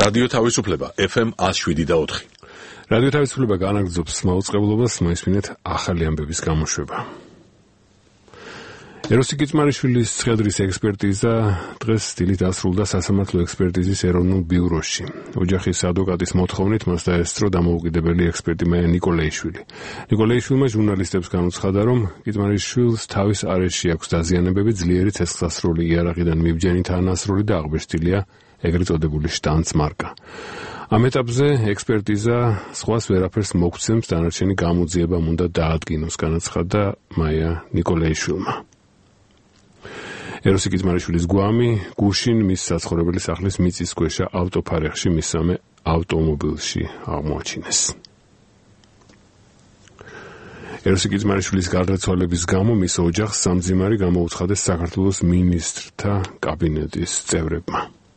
რადიო თავისუფლება FM 107.4. რადიო თავისუფლება განაგრძობს მაუწყებლობას, მოისმინეთ ახალი ამბების გამოშვება. ეროსი კიჭმარიშვილის ცხედრის ექსპერტიზა დღეს დილით დასრულდა სასამართლო ექსპერტიზის ეროვნულ ბიუროში. ოჯახის ადვოკატის მოთხოვნით მას დაესწრო დამოუკიდებელი ექსპერტი მაია ნიკოლეიშვილი. ნიკოლეიშვილმა ჟურნალისტებს განუცხადა, რომ კიჭმარიშვილს თავის არეში აქვს დაზიანებები, ძლიერი ცეცხლსასროლი იარაღიდან მიბჯენი თანასროლი და აღბეჭდილია ეგრეთ წოდებული შტანცმარკა. ამ ეტაპზე ექსპერტიზა სხვას ვერაფერს მოგცემს, დანარჩენი გამოძიებამ უნდა დაადგინოს, განაცხადა მაია ნიკოლეიშვილმა. ეროსი კიჭმარიშვილის გვამი გუშინ მის საცხოვრებელი სახლის მიწისქვეშა ავტოფარეხში მისამე ავტომობილში აღმოაჩინეს. ეროსი კიჭმარიშვილის გარდაცვალების გამო მის ოჯახს სამძიმარი გამოუცხადეს საქართველოს მინისტრთა კაბინეტის წევრებმა.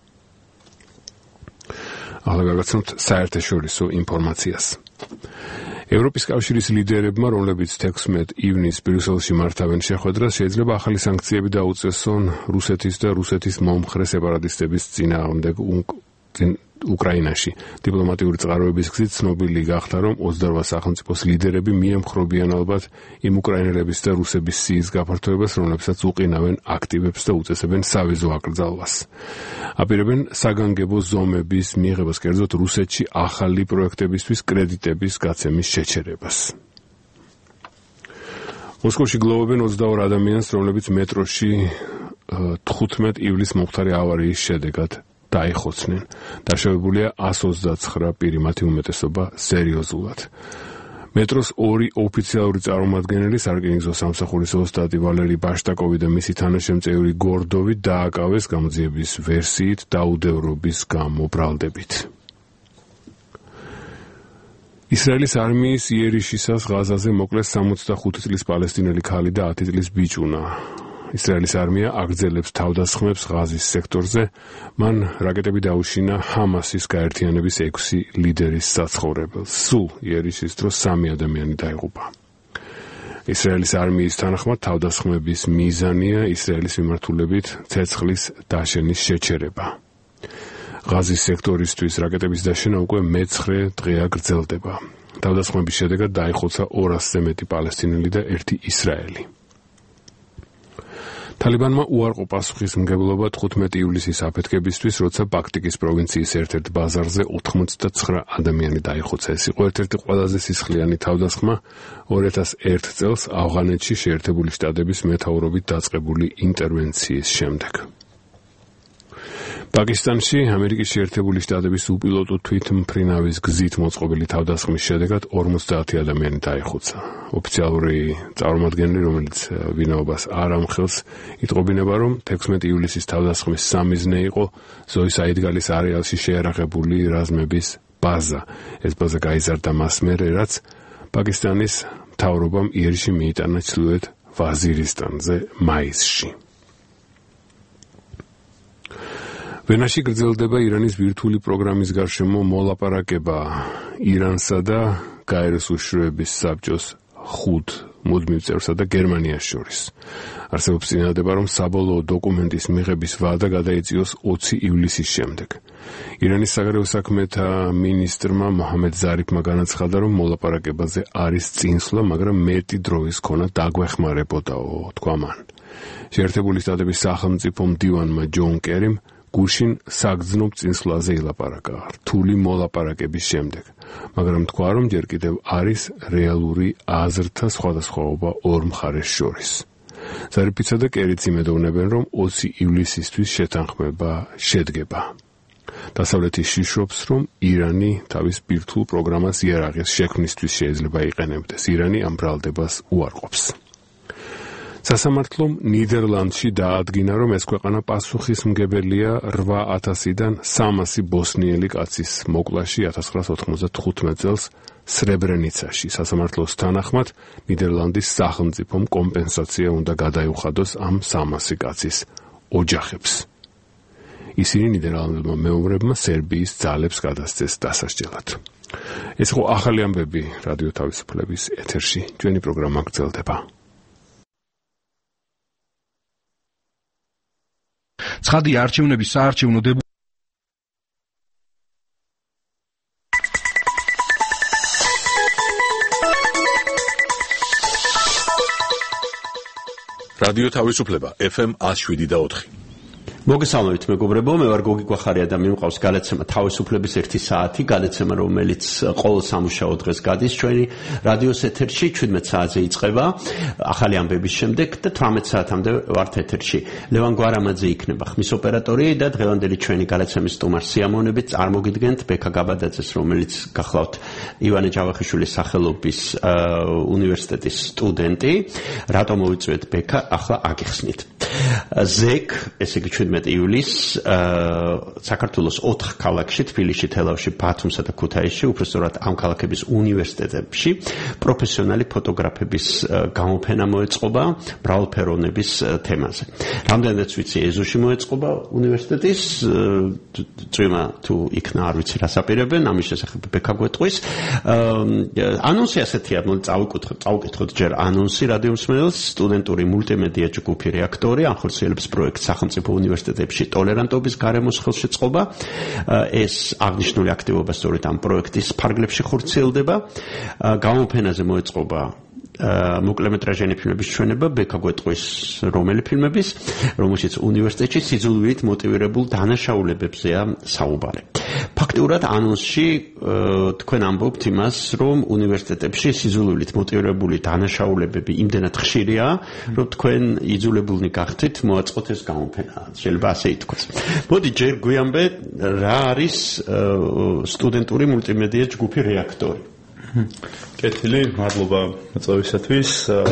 ახლა გავაცნობთ საერთაშორისო ინფორმაციას. ევროპის კავშირის ლიდერებმა, რომლებიც 16 ივნისს ბრიუსელში მართავენ შეხვედრას, შეიძლება ახალი სანქციები დაუწესონ რუსეთის და რუსეთის მომხრე სეპარატისტების წინააღმდეგ უკრაინაში. დიპლომატიური წყაროების გზით ცნობილი გახდა, რომ 28 სახელმწიფოს ლიდერები მიემხრობიან ალბათ იმ უკრაინელების და რუსების სიის გაფართოებას, რომლებსაც უყინავენ აქტივებს და უწესებენ სავიზო აკრძალვას. აპირებენ საგანგებო ზომების მიღებას, კერძოდ რუსეთში ახალი პროექტებისთვის კრედიტების გაცემის შეჩერებას. მოსკოვში გლოვობენ 22 ადამიანს, რომლებიც მეტროში 15 ივლისს მომხდარი ავარიის შედეგად დაიხოცნენ. დაშავებულია 129 პირი, მათი უმეტესობა სერიოზულად. მეტროს ორი ოფიციალური წარმომადგენელი, სარკინიგზო სამსახურის ოსტატი ვალერი ბაშტაკოვი და მისი თანაშემწევრი გორდოვი დააკავეს გამოძიების ვერსიით დაუდევრობის გამო ბრალდებით. ისრაელის არმიის იერიშისას ღაზაზე მოკლეს 65 წლის პალესტინელი ქალი და 10 წლის ბიჭუნა. ისრაელის არმია აგრძელებს თავდასხმებს ღაზის სექტორზე, მან რაკეტები დაუშინა ჰამასის გაერთიანების 6 ლიდერის საცხოვრებელს. სულ იერიშის დროს 3 ადამიანი დაიღუპა. ისრაელის არმიის თანახმად თავდასხმების მიზანია ისრაელის მიმართულებით ცეცხლის დაშენის შეჩერება. ღაზის სექტორისთვის რაკეტების დაშენა უკვე მე-9 დღეა გრძელდება. თავდასხმების შედეგად დაიხოცა 200-ზე მეტი პალესტინელი და 1 ისრაელი. თალიბანმა უარყო პასუხისმგებლობა 15 ივლისის აფეთქებისთვის, როცა ბაქტიკის პროვინციის ერთ-ერთ ბაზარზე 89 ადამიანი დაიხოცა. ეს იყო ერთ-ერთი ყველაზე სისხლიანი თავდასხმა 2001 წელს ავღანეთში შეერთებული შტატების მეთაურობით დაწყებული ინტერვენციის შემდეგ. პაკისტანში ამერიკის შეერთებული შტატების უპილოტო თვითმფრინავის გზით მოწყობილი თავდასხმის შედეგად 50 ადამიანი დაიხოცა. ოფიციალური წარმომადგენელი, რომელიც ვინაობას არ ამხელს, იტყობინება, რომ 16 ივლისის თავდასხმის სამიზნე იყო ზოის აიდგალის არეალში შეიარაღებული რაზმების ბაზა. ეს ბაზა გაიზარდა მას მერე, რაც პაკისტანის მთავრობამ იერიში მიიტანა ჩრდილოეთ ვაზირისტანზე მაისში. ვენაში გრძელდება ირანის ბირთვული პროგრამის გარშემო მოლაპარაკება ირანსა და გაეროს უშიშროების საბჭოს 5 მუდმივ წევრსა და გერმანიას შორის. არსებობს წინადადება, რომ საბოლოო დოკუმენტის მიღების ვადა გადაიწიოს 20 ივლისის შემდეგ. ირანის საგარეო საქმეთა მინისტრმა მოჰამედ ზარიფმა განაცხადა, რომ მოლაპარაკებაზე არის წინსვლა, მაგრამ მეტი დროის ქონა დაგვეხმარებოდაო, თქვა მან. შეერთებული შტატების სახელმწიფო მდივანმა ჯონ კერიმ გუშინ საგრძნობ წინსვლაზე ილაპარაკა რთული მოლაპარაკების შემდეგ, მაგრამ თქვა, რომ ჯერ კიდევ არის რეალური აზრთა სხვადასხვაობა ორ მხარეს შორის. ზარიფიცა და კერიც იმედოვნებენ, რომ 20 ივლისისთვის შეთანხმება შედგება. დასავლეთი შიშობს, რომ ირანი თავის ბირთვულ პროგრამას იარაღის შექმნისთვის შეიძლება იყენებდეს. ირანი ამ ბრალდებას უარყოფს. სასამართლომ ნიდერლანდში დაადგინა, რომ ეს ქვეყანა პასუხისმგებელია 8,000-დან 300 ბოსნიელი კაცის მოკვლაში 1995 წელს სრებრენიცაში. სასამართლოს თანახმად ნიდერლანდის სახელმწიფომ კომპენსაცია უნდა გადაეუხადოს ამ 300 კაცის ოჯახებს. ისინი ნიდერლანდებმა მეომრებმა სერბიის ძალებს გადასცეს დასასჯელად. ეს იყო ახალი ამბები რადიო თავისუფლების ეთერში. ჩვენი პროგრამა გრძელდება. ცხადია არჩევნების საარჩევნო რადიო თავისუფლება FM 107.4. მოგესალმებით მეგობრებო, მე ვარ გოგი გვახარია და მიმყავს გადაცემა თავისუფლების 1 საათი, გადაცემა რომელიც ყოველ სამუშაო დღეს გადის ჩვენი რადიოს ეთერში, 17 საათზე იწყება, ახალი ამბების შემდეგ და 18 საათამდე ვართ ეთერში. ლევან გვარამაძე იქნება ხმის ოპერატორი და დღევანდელი ჩვენი გადაცემის სტუმარ სიამოვნებით წარმოგიდგენთ ბექა გაბადაძეს, რომელიც გახლავთ ივანე ჯავახიშვილის სახელობის უნივერსიტეტის სტუდენტი. რატომ მოვიწვიეთ ბექა, ახლა აგიხსნით. ზეკ, ესე იგი 17 ივლისს საქართველოს 4 ქალაქში, თბილისში, თელავში, ბათუმსა და ქუთაისში, უბრალოდ ამ ქალაქების უნივერსიტეტებში პროფესიონალი ფოტოგრაფების გამოფენა მოეწყობა მრავალფეროვნების თემაზე. რამდენადაც ვიცი, ეზოში მოეწყობა უნივერსიტეტის წვიმა თუ იქნა არ ვიცი რას აპირებენ, ამის შესახებ ბექა გვეტყვის. ანონსი ასეთია, წავუკითხოთ ჯერ ანონსი რადიომსმენელს, სტუდენტური მულტიმედია ჯგუფი რეაქტორი ახორციელებს პროექტს სახელმწიფო უნივერსიტეტებში ტოლერანტობის გარემოს ხელშეწყობა. ეს აღნიშნული აქტივობა სწორედ ამ პროექტის ფარგლებში ხორციელდება. გამოფენაზე მოეწყობა მოკლემეტრაჟიანი ფილმების ჩვენება, ბექა გვეტყვის რომელი ფილმების, რომელშიც უნივერსიტეტში სიძულვილით მოტივირებულ დანაშაულებებზეა საუბარი. ფაქტიურად ანონსში თქვენ ამბობთ იმას, რომ უნივერსიტეტებში სიძულვილით მოტივირებული დანაშაულებები იმდენად ხშირია, რომ თქვენ იძულებულნი გახდით მოაწყოთ ეს გამოფენა. შეიძლება ასე ითქვას. მოდი ჯერ გვიამბე, რა არის სტუდენტური მულტიმედია ჯგუფი რეაქტორი. კეთილი, მადლობა მოწვევისათვის.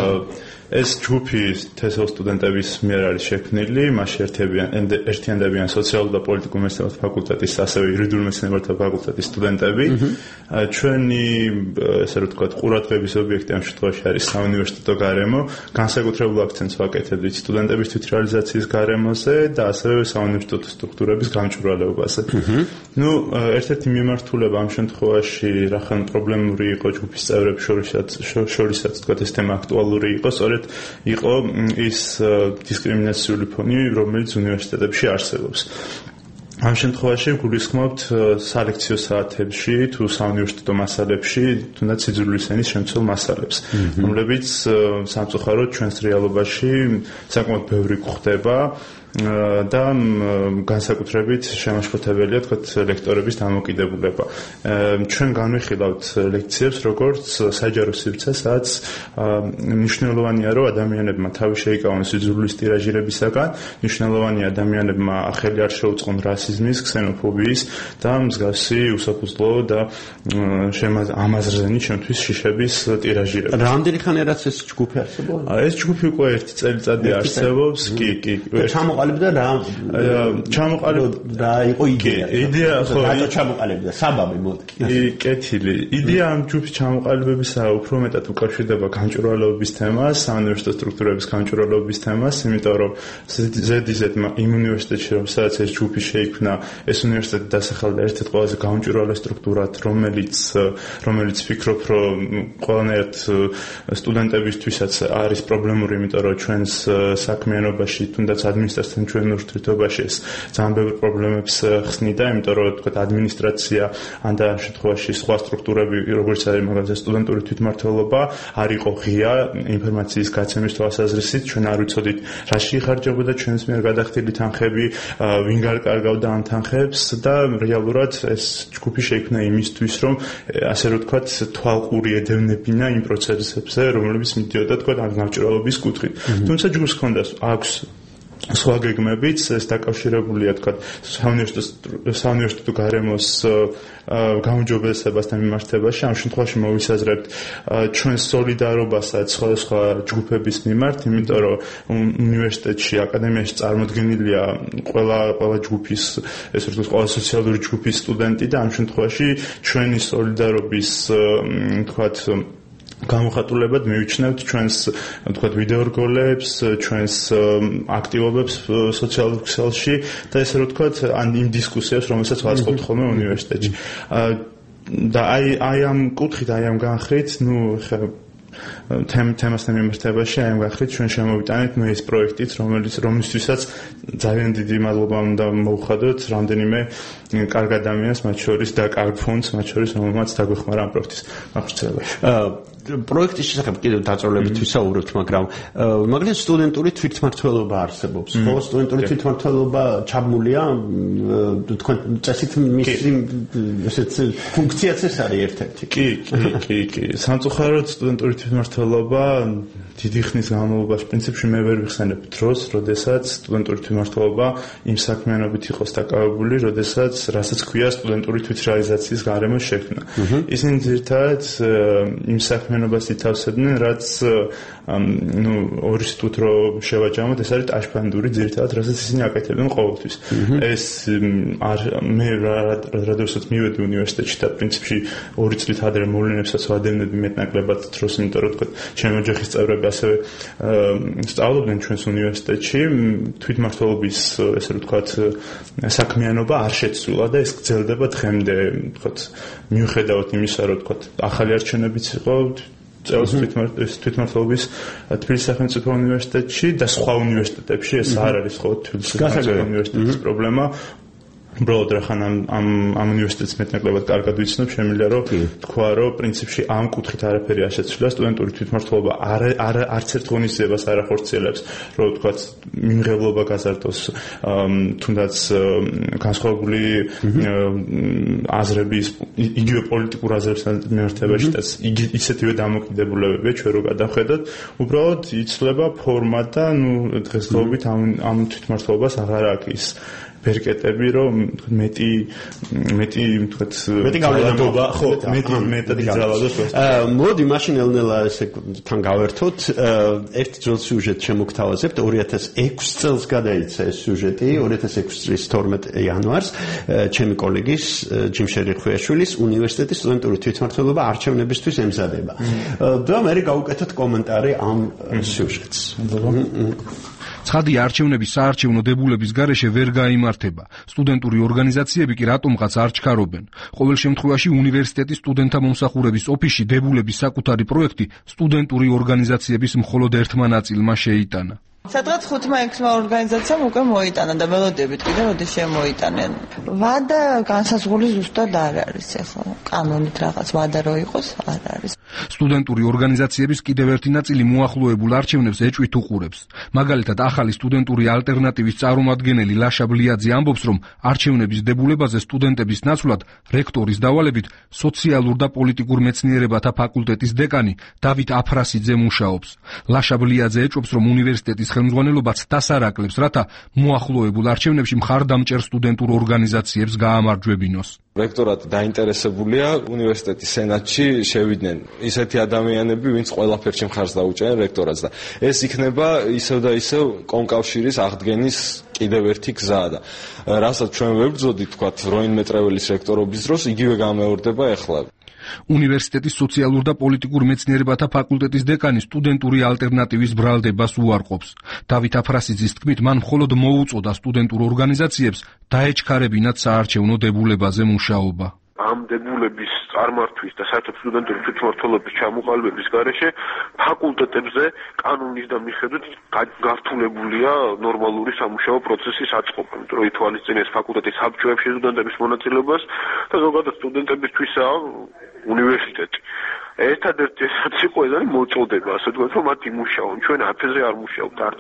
ეს ჯგუფი თესავ სტუდენტების მიერ არის შექმნილი, მასში ერთიანდებიან სოციალურ და პოლიტიკურ მეცნიერებათა ფაკულტეტის, ასევე იურიდიულ მეცნიერებათა ფაკულტეტის სტუდენტები. ჩვენი, ესე რომ ვთქვათ, ყურადღების ობიექტი ამ შემთხვევაში არის საუნივერსიტეტო გარემო, განსაკუთრებულ აქცენტს ვაკეთებთ სტუდენტების თვითრეალიზაციის გარემოზე და ასევე საუნივერსიტეტო სტრუქტურების გამჭვირვალეობაზე. ერთ-ერთი მიმართულება ამ შემთხვევაში, რახან პრობლემური იყო ჯგუფის წევრებს შორისაც, ვთქვათ, ეს თემა აქტუალური იყო, სწორედ იყო ის დისკრიმინაციული ფონი, რომელიც უნივერსიტეტებში არსებობს. ამ შემთხვევაში გულისხმობთ სალექციო საათებში თუ საუნივერსიტეტო მასალებში, თუნდაც სიძულვილის ენის შემცველ მასალებს, რომლებიც სამწუხაროდ ჩვენს რეალობაში საკმაოდ ბევრი გვხდება და განსაკუთრებით შემაშფოთებელია თქვათ ლექტორების დამოკიდებულება. ჩვენ განვიხილავთ ლექციებს როგორც საჯარო სივრცე, სადაც მნიშვნელოვანია, რომ ადამიანებმა თავი შეიკავონ სიძულვილის ტირაჟირებისაგან, მნიშვნელოვანია ადამიანებმა ახალი არ შეუწყონ რასიზმის, ქსენოფობიის და მსგავსი უსაფუძვლო და ამაზრზენი ჩემთვის შიშების ტირაჟირება. რამდენი ხანია რაც ეს ჯგუფი არსებობს? ეს ჯგუფი უკვე 1 წელიწადი არსებობს, კი. ჩამოყალიბდა რა იყო იდეა? იდეა ხო, რატო ჩამოყალიბდა? საბაბი მოდი. კეთილი. იდეა ამ ჯგუფის ჩამოყალიბებისა უფრო მეტად უკავშირდება გამჭვირვალეობის თემას, საუნივერსიტეტო სტრუქტურების გამჭვირვალეობის თემას, იმიტომ რომ ზედიზედმა იმ უნივერსიტეტში, სადაც ეს ჯგუფი შეიქმნა, ეს უნივერსიტეტი დასახელდა ერთ-ერთ ყველაზე გამჭვირვალე სტრუქტურად, რომელიც ფიქრობ, რომ ყველანაირად სტუდენტებისთვისაც არის პრობლემური, იმიტომ რომ ჩვენს საქმიანობაში, თუნდაც ადმინისტრაციასთან ჩვენ ურთიერთობაში ეს ძალიან ბევრ პრობლემებს ხსნიდა, იმიტომ რომ თქვათ ადმინისტრაცია ან და ამ შემთხვევაში სხვა სტრუქტურები, როგორც არის მაგალითად სტუდენტური თვითმმართველობა, არ იყო ღია ინფორმაციის გაცემის თვალსაზრისით, ჩვენ არ ვიცოდით რაში იხარჯებოდა ჩვენს მიერ გადახდილი თანხები, ვინ გარკარგავდა ამ თანხებს და რეალურად ეს ჯგუფი შეიქმნა იმისთვის, რომ ასე რომ ვთქვათ, თვალყური ედევნებინა იმ პროცესებზე, რომლებიც მიდიოდა თქვათ ამ გამჭვირვალეობის კუთხით. თუმცა ჯგუფს ჰქონდა აქვს სხვა გეგმებიც, ეს დაკავშირებულია თქვათ საუნივერსიტეტო გარემოს გაუმჯობესებასთან მიმართებაში. ამ შემთხვევაში მოვისაზრებთ ჩვენს სოლიდარობასაც სხვადასხვა ჯგუფების მიმართ, იმიტომ რომ უნივერსიტეტში, აკადემიაში წარმოდგენილია ყველა ჯგუფის, ესე რომ ყველა სოციალური ჯგუფის სტუდენტი და ამ შემთხვევაში ჩვენი სოლიდარობის თქვათ გამოხატულებად მივიჩნევთ ჩვენს თქვათ ვიდეორგოლებს, ჩვენს აქტივობებს სოციალურ ქსელში და ესე რომ ვთქვათ იმ დისკუსიებს, რომელსაც ვაწყობთ ხოლმე უნივერსიტეტში. და აი ამ კუთხით, აი ამ განხრით, თემასთან მიმართებაში აი ამ განხრით ჩვენ შემოვიტანეთ ეს პროექტიც, რომლისთვისაც ძალიან დიდი მადლობა უნდა მოვხადოთ რამდენიმე კარგ ადამიანს, მათ შორის და კარგ ფონდს, მათ შორის, რომელმაც დაგვეხმარა ამ პროექტის მახორციელებაში. პროექტის შესახებ კიდევ დაწვრილებით ვისაუბრებთ, მაგრამ მაგალითად სტუდენტური თვითმმართველობა არსებობს. ხო, სტუდენტური თვითმმართველობა ჩაბმულია თქვენ წესით მისი ესეც ფუნქციაც ეს არის ერთ-ერთი. კი. სამწუხაროდ სტუდენტური თვითმმართველობა დიდი ხნის განმავლობაში პრინციპში მე ვერ ვიხსენებ დროს, როდესაც სტუდენტური თვითმმართველობა იმ საქმიანობით იყოს დაკავებული, როდესაც რასაც ქვია სტუდენტური თვითრეალიზაციის გარემო შექმნა. ისინი ძირითადად იმ საქმიანობას ითავსებდნენ, რაც ორი სტუდ რო შევაჯამოთ, ეს არის ტაშფანდური ძირითადად, რასაც ისინი აკეთებენ ყოველთვის. ეს მე როდესაც მივედი უნივერსიტეტში და პრინციპში 2 წლით ადრე მოვლენებსაც ვადევნები მეტნაკლებად დროს, იმიტომ რომ თქვა ჩემი ოჯახის წევრები ასევე სწავლობდნენ ჩვენს უნივერსიტეტში, თვითმმართველობის ესე რომ ვთქვათ საქმიანობა არ შეცვლილა და ეს გრძელდება დღემდე, ვთქვათ, მიუხედავად იმისა, რომ ვთქვათ ახალი არჩევნებიც იყო წელს თვითმმართველობის თბილისის სახელმწიფო უნივერსიტეტში და სხვა უნივერსიტეტებში, ეს არ არის ხო თბილისის სახელმწიფო უნივერსიტეტის პრობლემა. უბრალოდ რახან ამ უნივერსიტეტს მეტნაკლებად კარგად ვიცნობ, შემიძლია რომ თქვა, რომ პრინციპში ამ კუთხით არაფერი არ შეცვლილა, სტუდენტური თვითმმართველობა არც ერთ ღონისძიებას არ ახორციელებს, რომ ვთქვათ მიმღებლობა გაზარდოს, თუნდაც განსხვავებული აზრების, იგივე პოლიტიკურ აზრებთან მიმართებაში და ისეთივე დამოკიდებულებებია ჩვენ რო გადავხედოთ, უბრალოდ იცვლება ფორმა და დღესდღეობით ამ თვითმმართველობას აღარ აქვს ის ბერკეტები, რომ მეტი ვთქვათ გავლენა, ხო, მეტად იზრალადოს. მოდი მაშინ ელნელა ესე თან გავერთოთ. ერთ ძველ სიუჟეტს შემოგთავაზებთ. 2006 წელს გადაიცა ეს სიუჟეტი, 2006 წლის 12 იანვარს, ჩემი კოლეგის ჯიმშერი ხვიაშვილის უნივერსიტეტის სტუდენტური თვითმმართველობა არჩევნებისთვის ემზადება. და მე გავუკეთოთ კომენტარი ამ სიუჟეტს. ცხადია, არჩევნები საარჩევნო დებულების გარეშე ვერ გაიმართება. სტუდენტური ორგანიზაციები კი რატომღაც არ ჩქარობენ. ყოველ შემთხვევაში უნივერსიტეტის სტუდენტთა მომსახურების ოფისში დებულების საკუთარი პროექტი სტუდენტური ორგანიზაციების მხოლოდ ერთმა ნაწილმა შეიტანა. სადღაც 5-6 ორგანიზაციამ უკვე მოიტანა და ველოდებით კიდევ როდის შემოიტანენ. ვადა განსაზღვრული ზუსტად არ არის ახლა. კანონით რაღაც ვადა რო იყოს, არ არის. სტუდენტური ორგანიზაციების კიდევ ერთი ნაწილი მოახლოებულ არჩევნებს ეჭვით უყურებს. მაგალითად, ახალი სტუდენტური ალტერნატივის წარმომადგენელი ლაშა ბლიაძე ამბობს, რომ არჩევნების დებულებაზე სტუდენტების ნაცვლად რექტორის დავალებით სოციალურ და პოლიტიკურ მეცნიერებათა ფაკულტეტის დეკანი დავით აფრასიძე მუშაობს. ლაშა ბლიაძე ეჭვობს, რომ უნივერსიტეტის ხელმძღვანელობაც დასარაკლებს, რათა მოახლოებულ არჩევნებში მხარდამჭერ სტუდენტურ ორგანიზაციებს გაამარჯვებინოს. რექტორატი დაინტერესებულია უნივერსიტეტის სენატში შევიდნენ ისეთი ადამიანები, ვინც ყველაფერში მხარს დაუჭერენ რექტორატს და ეს იქნება ისევ და ისევ კომკავშირის აღდგენის კიდევ ერთი გზაა და რასაც ჩვენ ვებრძოდით, თქვათ, როინმე ტრეველის რექტორობის დროს, იგივე გამეორდება ახლა. უნივერსიტეტის სოციალურ და პოლიტიკურ მეცნიერებათა ფაკულტეტის დეკანი სტუდენტური ალტერნატივის ბრალდებას უარყოფს. დავით აფრასიძის თქმით, მან მხოლოდ მოუწოდა სტუდენტურ ორგანიზაციებს დაეჩქარებინათ საარჩევნო დებულებაზე მუშაობა. ამ დებულების წარმართვის და საერთოდ სტუდენტური თვითმმართველობის ჩამოყალიბების გარეშე ფაკულტეტებზე კანონის და მიხედვით გართულებულია ნორმალური სამუშაო პროცესის აწყობა, იმიტომ რომ ითვალისწინებს ფაკულტეტის საბჭოებში სტუდენტების მონაწილეობას და ზოგადად სტუდენტებისთვისაა უნივერსიტეტი. ერთადერთი ესაც იყო ეს არის მოწოდება, ასე ვთქვათ, რომ მათ იმუშაონ. ჩვენ აფეზე არ მუშაობთ, არც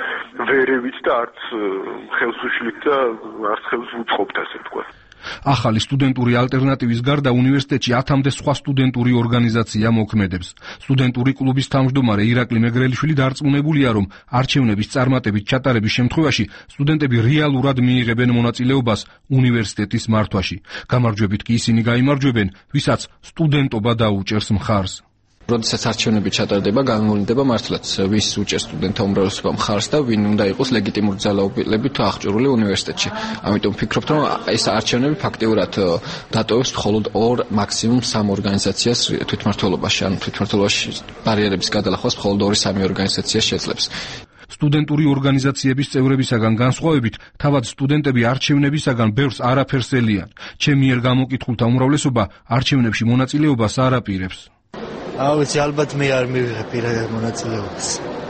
ვერევით და არც ხელს უშლით და არც ხელს ვუწყობთ, ასე ვთქვათ. ახალი სტუდენტური ალტერნატივის გარდა უნივერსიტეტში 10-მდე სხვა სტუდენტური ორგანიზაცია მოქმედებს. სტუდენტური კლუბის თავმჯდომარე ირაკლი მეგრელიშვილი დარწმუნებულია, რომ არჩევნების წარმატებით ჩატარების შემთხვევაში სტუდენტები რეალურად მიიღებენ მონაწილეობას უნივერსიტეტის მართვაში. გამარჯვებით კი ისინი გაიმარჯვებენ, ვისაც სტუდენტობა დაუჭერს მხარს. როდესაც არჩევნები ჩატარდება, განმავლდება მართლაც ვის უჭერს სტუდენტთა უმრავლესობა მხარს და ვინ უნდა იყოს ლეგიტიმური ძალაუფლებით აღჭურვილი უნივერსიტეტში. ამიტომ ვფიქრობთ, რომ ეს არჩევნები ფაქტიურად დატოვებს მხოლოდ 2, მაქსიმუმ 3 ორგანიზაციას თვითმმართველობაში, ანუ თვითმმართველობაში ბარიერების გადალახვას მხოლოდ 2-3 ორგანიზაცია შეძლებს. სტუდენტური ორგანიზაციების წევრებისაგან განსხვავებით, თავად სტუდენტები არჩევნებისაგან ბევრს არაფერს ელიან. ჩემი მიერ გამოკითხულთა უმრავლესობა არჩევნებში მონაწილეობას არ აპირებს. ვიცი, ალბათ მე არ მივიღებ პირადად მონაწილეობას.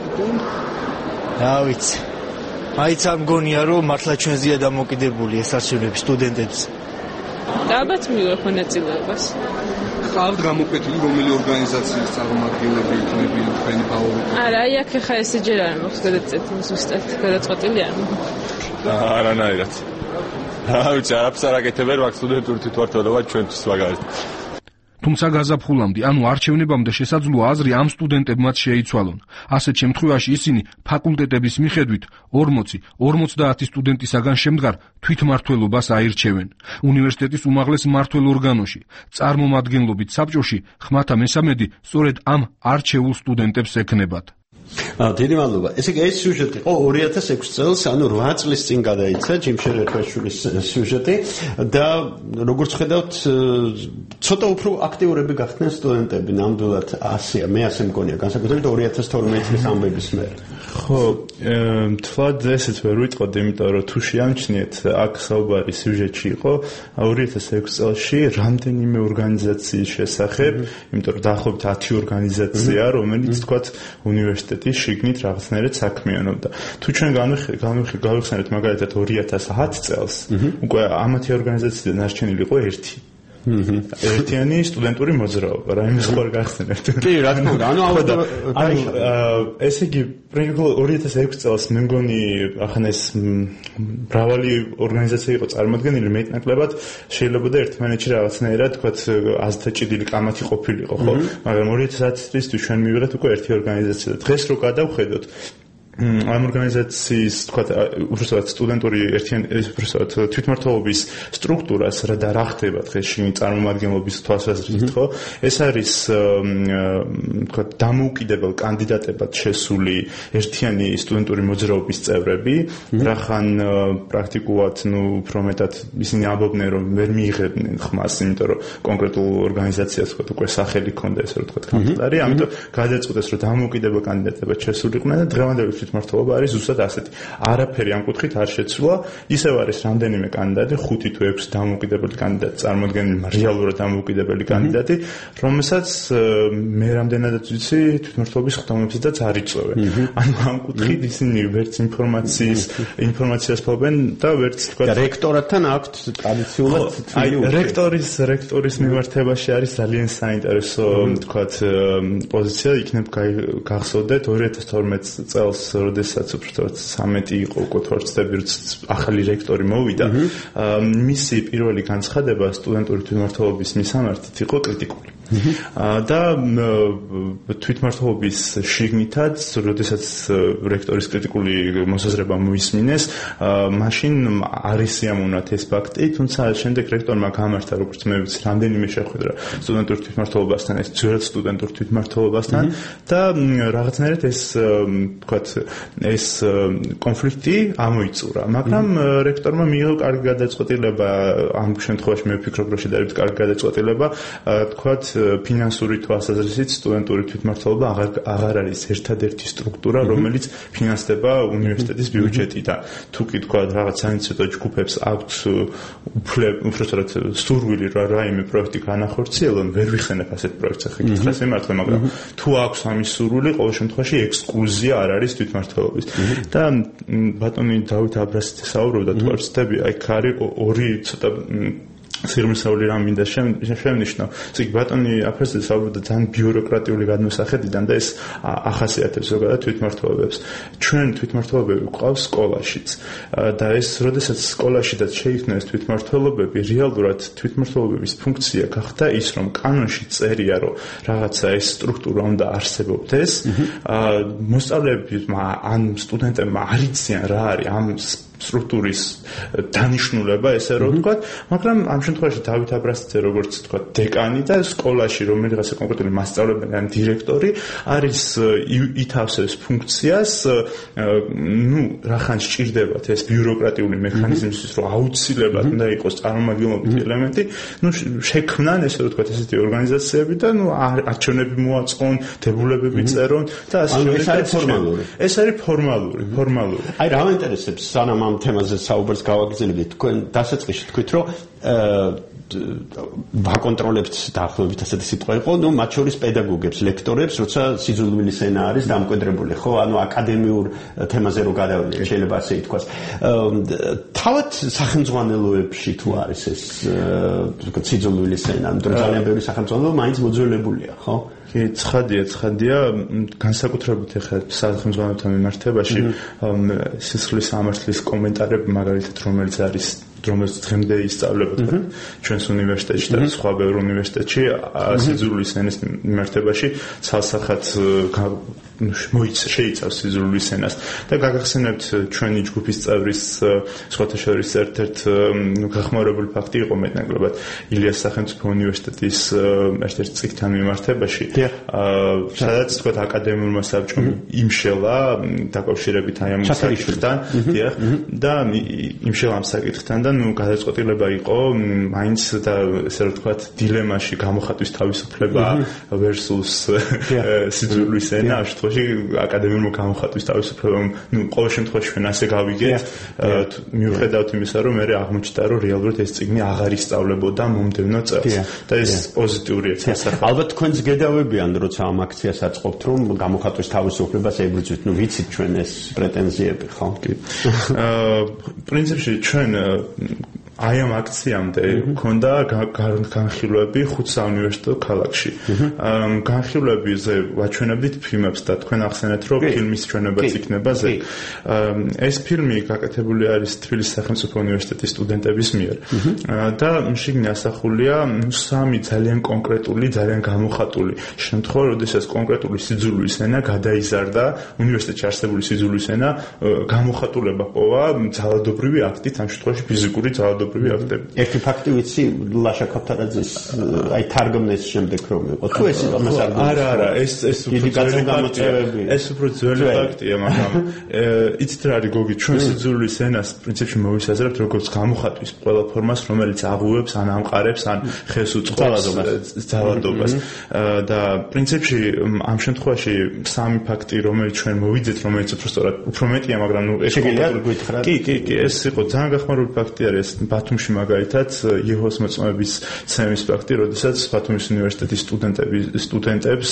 ვიცი. მაინც ამგონია, რომ მართლა ჩვენზეა დამოკიდებული ეს არჩევნები სტუდენტებს. ალბათ მივიღებ მონაწილეობას. ყავთ გამოკვეთილი რომელი ორგანიზაციის წარმომადგენლები იქნებიან თქვენი ფავორიტი? არა, აი აქ ხა ესე ჯერ არ მაქვს ზუსტად გადაწყვეტილი არ მაქვს. არანაირად. ვიცი, არაფერს არ აკეთებენ, მაგ სტუდენტური თვითმმართველობა ჩვენთვის მაგალითად. თუმცა გაზაფხულამდე, ანუ არჩევნებამდე შესაძლოა აზრი ამ სტუდენტებმაც შეიცვალონ. ასეთ შემთხვევაში ისინი ფაკულტეტების მიხედვით 40 სტუდენტისაგან შემდგარ თვითმმართველობას აირჩევენ. უნივერსიტეტის უმაღლეს მმართველ ორგანოში, წარმომადგენლობით საბჭოში ხმათა მესამედი სწორედ ამ არჩეულ სტუდენტებს ექნებათ. დიდი მადლობა. ესე იგი ეს სიუჟეტი იყო 2006 წელს, ანუ 8 წლის წინ გადაიცა ჯიმ შერეფაშვილის სიუჟეტი და როგორც ხედავთ, ცოტა უფრო აქტიურები გახდნენ სტუდენტები, ნამდვილად 100-ია, მე ასე მგონია, განსაკუთრებით 2012 წლის ამბების მერე. ხო, თვად ესეც ვერ ვიტყოდი, იმიტომ რომ თუ შეამჩნიეთ, აქ საუბარი სიუჟეტში იყო 2006 წელში რამდენიმე ორგანიზაციის შესახებ, იმიტომ რომ დაახლოებით 10 ორგანიზაცია, რომელიც თქვათ უნივერსიტეტის შიგნით რაღაცნაირად საქმიანობდა. თუ ჩვენ გავიხსენებთ მაგალითად 2010 წელს, უკვე ამათი ორგანიზაციიდან არჩენილი იყო ერთი. ერთიანი სტუდენტური მოძრაობა, რა იმის ხوار გახსენებთ. კი, რა თქმა უნდა. ანუ ესე იგი, 2006 წელს მე მგონი ახლა ეს მრავალი ორგანიზაცია იყო წარმოადგენილი, მეტნაკლებად შეიძლება და ერთმანეთში რაღაცნაირად თქვათ აზრთა ჭიდილი კამათი ყოფილიყო, ხო? მაგრამ 2010 წლისთვის ჩვენ მივიღეთ უკვე ერთი ორგანიზაცია და დღეს რო გადავხედოთ ამ ორგანიზაციის თქვათ უბრალოდ სტუდენტური უბრალოდ თვითმმართველობის სტრუქტურას და რა ხდება დღეს შინ წარმომადგენლობის თვალსაზრისით, ხო? ეს არის თქვათ დამოუკიდებელ კანდიდატებად შესული ერთიანი სტუდენტური მოძრაობის წევრები, რახან პრაქტიკულად უფრო მეტად ისინი ამბობდნენ რომ ვერ მიიღებდნენ ხმას, იმიტომ რომ კონკრეტულ ორგანიზაციას თქვათ უკვე სახელი ჰქონდა, ესე რომ თქვათ კანცლერი, ამიტომ გადაწყვეტეს რომ დამოუკიდებელ კანდიდატებად შესულიყვნენ და დღევანდელი თვითმმართველობა არის ზუსტად ასეთი. არაფერი ამ კუთხით არ შეცვლა, ისევ არის რამდენიმე კანდიდატი, 5 თუ 6 დამოუკიდებელი კანდიდატი წარმოადგენენ რეალურად დამოუკიდებელი კანდიდატი, რომელსაც მე რამდენადაც ვიცი, თვითმმართველობის ხდომებსაც არ იწვევენ. ანუ ამ კუთხით ისინი ვერც ინფორმაციას ფლობენ და ვერც თქვა რექტორატთან აქვთ ტრადიციულად რექტორის მიმართებაში არის ძალიან საინტერესო თქვა პოზიცია, იქნებ გახსოვდეთ 2012 წელს როდესაც უბრალოდ 13 იყო უკვე თორცდები, ახალი რექტორი მოვიდა, მისი პირველი განცხადება სტუდენტური თვითმმართველობის მისამართით იყო კრიტიკული. და თვითმმართველობის შიგნითაც, როდესაც რექტორის კრიტიკული მოსაზრება მოისმინეს, მაშინ არ ისიამოვნათ ეს ფაქტი, თუმცა შემდეგ რექტორმა გამართა, როგორც მე ვიცი, რამდენიმე შეხვედრა სტუდენტურ თვითმმართველობასთან, ეს ძველ სტუდენტურ თვითმმართველობასთან და რაღაცნაირად ეს კონფლიქტი ამოიწურა, მაგრამ რექტორმა მიიღო კარგი გადაწყვეტილება, ამ შემთხვევაში მე ვფიქრობ, რომ შედარებით კარგი გადაწყვეტილება, თქვათ ფინანსური თვალსაზრისით სტუდენტური თვითმმართველობა აღარ არის ერთადერთი სტრუქტურა, რომელიც ფინანსდება უნივერსიტეტის ბიუჯეტიდან. თუ კი თქვა რაღაც საინტერესო ჯგუფებს აქვთ უბრალოდ სურვილი რაიმე პროექტი განახორციელონ, ვერ ვიხსენებ ასეთ პროექტს ახლა გითხრას მიმართლე, მაგრამ თუ აქვს ამის სურვილი, ყოველ შემთხვევაში ექსკლუზია არ არის თვითმმართველობის. და ბატონი დავით აბრასიძე საუბრობდა, თუ არ ვცდები, აი ქარი ორი ცოტა სიღრმისეული რამ მინდა შემნიშნო. ესე იგი ბატონი აფერსზე საუბრობდა ძალიან ბიუროკრატიული გადმოსახედიდან და ეს ახასიათებს ზოგადად თვითმმართველობებს. ჩვენ თვითმმართველობები გვყავს სკოლაშიც და ეს როდესაც სკოლაშიც შეიქმნა ეს თვითმმართველობები, რეალურად თვითმმართველობების ფუნქცია გახდა ის, რომ კანონში წერია, რომ რაღაცა ეს სტრუქტურა უნდა არსებობდეს. მოსწავლეებმა ან სტუდენტებმა არ იციან რა არის ამ სტრუქტურის დანიშნულება, ესე რომ ვთქვათ, მაგრამ ამ შემთხვევაში დავით აბრასიძე როგორც ვთქვათ დეკანი და სკოლაში რომელიღაცა კონკრეტული მასწავლებელი ან დირექტორი არის ითავსებს ფუნქციას, რახან სჭირდებათ ეს ბიუროკრატიული მექანიზმისთვის, რომ აუცილებლად უნდა იყოს წარმომადგენლობითი элементи, შექმნან ესე რომ ვთქვათ ესეთი ორგანიზაციები და არჩევნები მოაწყონ, დებულებები წერონ და ასე შემდეგ. ეს არის ფორმალური. აი რა მაინტერესებს სანამ ამ თემაზე საუბარს გავაგრძელებდით, თქვენ დასაწყისში თქვით, რომ ვაკონტროლებთ დაახლოებით ასეთი სიტყვა იყო, ნუ მათ შორის პედაგოგებს, ლექტორებს, როცა სიძულვილის ენა არის დამკვიდრებული, ხო, ანუ აკადემიურ თემაზე რო გადავიდეთ, შეიძლება ასე ითქვას. თავად სახელმძღვანელოებში თუ არის ეს სიძულვილის ენა, ანუ ძალიან ბევრი სახელმძღვანელო მაინც მოძველებულია, ხო? კი, ცხადია, განსაკუთრებით ახლა სახელმძღვანელოთა მიმართებაში სისხლის სამართლის კომენტარები მაგალითად რომელიც დღემდე ისწავლებოდა ჩვენს უნივერსიტეტში და სხვა ბევრ უნივერსიტეტში სიძულვილის ენის მიმართებაში ცალსახად შეიცავს სიძულვილის ენას და გაგახსენებთ ჩვენი ჯგუფის წევრის სხვათა შორის ერთ-ერთ გახმაურებული ფაქტი იყო მეტნაკლებად ილიას სახელმწიფო უნივერსიტეტის ერთ-ერთ წიგნთან მიმართებაში სადაც თქვა აკადემიურმა საბჭომ იმშელა დაკავშირებით აი ამ საკითხთან და იმშელა ამ საკითხთან და გადაწყვეტილება იყო მაინც და ესე რომ ვთქვათ დილემაში გამოხატვის თავისუფლება versus სიძულვილის ენა ამ შემთხვევაში აკადემიურ გამოხატვის თავისუფლება ყოველ შემთხვევაში ჩვენ ასე გავიგეთ მიუხედავად იმისა რომ მე აღმოჩნდა რომ რეალურად ეს წიგნი აღარ ისწავლებოდა მომდევნო წელს და ეს პოზიტიურია ალბათ თქვენს გედავებიან როცა ამ აქციას აწყობთ რომ გამოხატვის თავისუფლებას ებრძვით ვიცით ჩვენ ეს პრეტენზიები ხო პრინციპში ჩვენ აი ამ აქციამდე ქონდა განხილვები 5 საუნივერსიტეტო ქალაქში. განხილვებზე ვაჩვენებდით ფილმებს და თქვენ ახსენეთ რომ ფილმის ჩვენებაც იქნება ზე. ეს ფილმი გაკეთებული არის თბილისის სახელმწიფო უნივერსიტეტის სტუდენტების მიერ. და შიგნით ასახულია 3 ძალიან კონკრეტული, ძალიან გამოხატული შემთხვევა, როდესაც კონკრეტული სიძულვილის ენა გადაიზარდა, უნივერსიტეტში არსებული სიძულვილის ენა გამოხატულება პოვა ძალადობრივი აქტით, ამ შემთხვევაში ფიზიკური ძალადობრივი ერთი ფაქტი ვიცი ლაშა ქაფთარაძის აი თარგმნის შემდეგ რომ იყო თუ ეს იმას არა ეს უფრო ძველი ფაქტია მაგრამ იცით რა არის გოგი ჩვენ სიძულვილის ენას პრინციპში მოვისაზრებთ როგორც გამოხატვის ყველა ფორმას რომელიც აღუებს ან ამყარებს ან ხელს უწყობს ძალადობას და პრინციპში ამ შემთხვევაში 3 ფაქტი რომელიც ჩვენ მოვიძეთ რომელიც უფრო მეტია მაგრამ ნუ ეს კი ეს იყო ძალიან გახმარული ფაქტი არის ბათუმში მაგალითად იეჰოს მოწმეების ცემის ფაქტი, როდესაც ბათუმის უნივერსიტეტის სტუდენტებს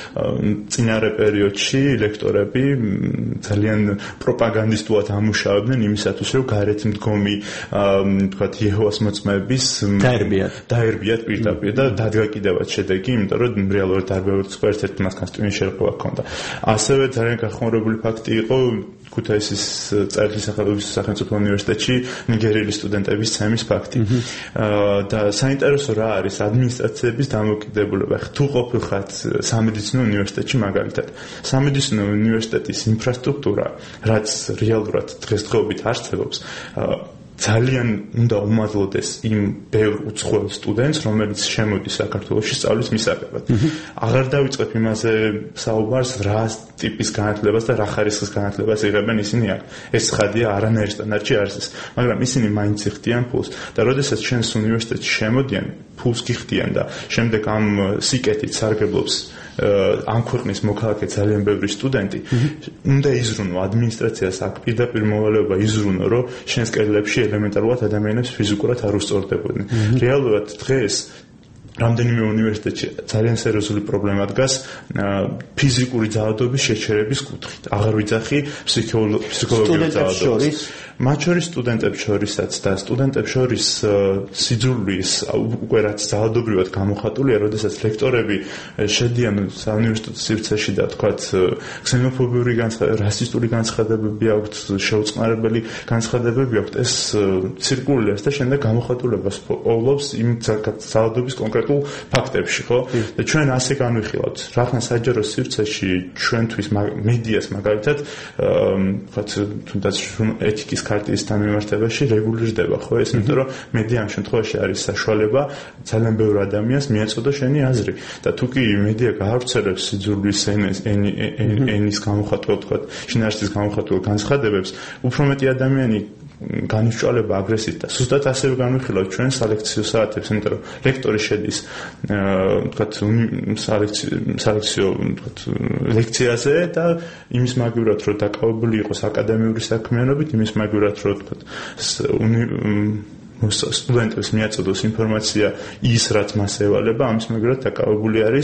წინარე პერიოდში ლექტორები ძალიან პროპაგანდისტულად ამუშავებდნენ იმისათვის, რომ გარეთ მდგომი თქვათ იეჰოს მოწმეების დაერბიათ პირდაპირ და დადგაკიდევათ შედეგი, იმიტომ რომ რეალურად არ ბევრს ერთ-ერთ მასთან სტუდინტის შერყვა ჰქონდა. ასევე ძალიან გახმაურებული ფაქტი იყო ქუთაისის წერტლის სახელმწიფო უნივერსიტეტში ნიგერიული სტუდენტების ცემის ფაქტი. და საინტერესო რა არის ადმინისტრაციების დამოკიდებულება. თუ ყოფილხართ სამედიცინო უნივერსიტეტში მაგალითად. სამედიცინო უნივერსიტეტის ინფრასტრუქტურა, რაც რეალურად დღესდღეობით არსებობს, ძალიან უნდა უმადლოდეს იმ ბევრ უცხოელ სტუდენტს, რომელიც შემოდის საქართველოში სწავლის მისაღებად. აღარ დავიწყებ იმაზე საუბარს, რა ტიპის განათლებას და რა ხარისხის განათლებას იღებენ ისინი აქ. ეს ცხადია, არანაირ სტანდარტში არ არის, მაგრამ ისინი მაინც იხდიან ფულს და როდესაც ჩვენს უნივერსიტეტში შემოდიან, ფულს გიხდიან და შემდეგ ამ სიკეთით სარგებლობს ამ ქვეყნის მოქალაქე ძალიან ბევრი სტუდენტი, უნდა იზრუნო ადმინისტრაციას აქ პირდაპირ მოვალეობა იზრუნო, რომ შენს კედლებში ელემენტარულად ადამიანებს ფიზიკურად არ უსწორდებოდნენ. რეალურად დღეს რამდენიმე უნივერსიტეტში ძალიან სერიოზული პრობლემა დგას ფიზიკური ძალადობის შეჩერების კუთხით. აღარ ვიძახი ფსიქოლოგიური ძალადობის. მათ შორის სტუდენტებს შორისაც და სტუდენტებს შორის სიძულვილის უკვე რაც ძალადობრივად გამოხატულია, როდესაც ლექტორები შედიან საუნივერსიტეტო სივრცეში და თქვათ ქსენოფობიური რასისტული განცხადებები აქვთ, შეუწყნარებელი განცხადებები აქვთ, ეს ცირკულირებს და შემდეგ გამოხატულებას პოვლობს იმ ძალადობის კონკრეტულ ფაქტებში, ხო? და ჩვენ ასე განვიხილავთ. რახან საჯარო სივრცეში ჩვენთვის მედიას მაგალითად, თქვათ თუნდაც ეთიკის ქარტიისთან მიმართებაში რეგულირდება, ხო? ეს იმიტომ რომ მედია ამ შემთხვევაში არის საშუალება ძალიან ბევრ ადამიანს მიეწოდოს შენი აზრი. და თუ კი მედია გაავრცელებს სიძულვილის ენის გამოხატულ, თქვათ, შინაარსის გამოხატულ განცხადებებს, უფრო მეტი ადამიანი განისწვალება აგრესიით და ზუსტად ასევე განვიხილავთ ჩვენ სალექციო საათებს, იმიტომ რომ ლექტორი შედის თქვათ სალექციო თქვათ ლექციაზე და იმის მაგივრად რომ დაკავებული იყოს აკადემიური საქმიანობით, იმის მაგივრად რომ თქვათ სტუდენტებს მიაწოდოს ინფორმაცია ის რაც მას ევალება, ამის მიგრად დაკავებული არის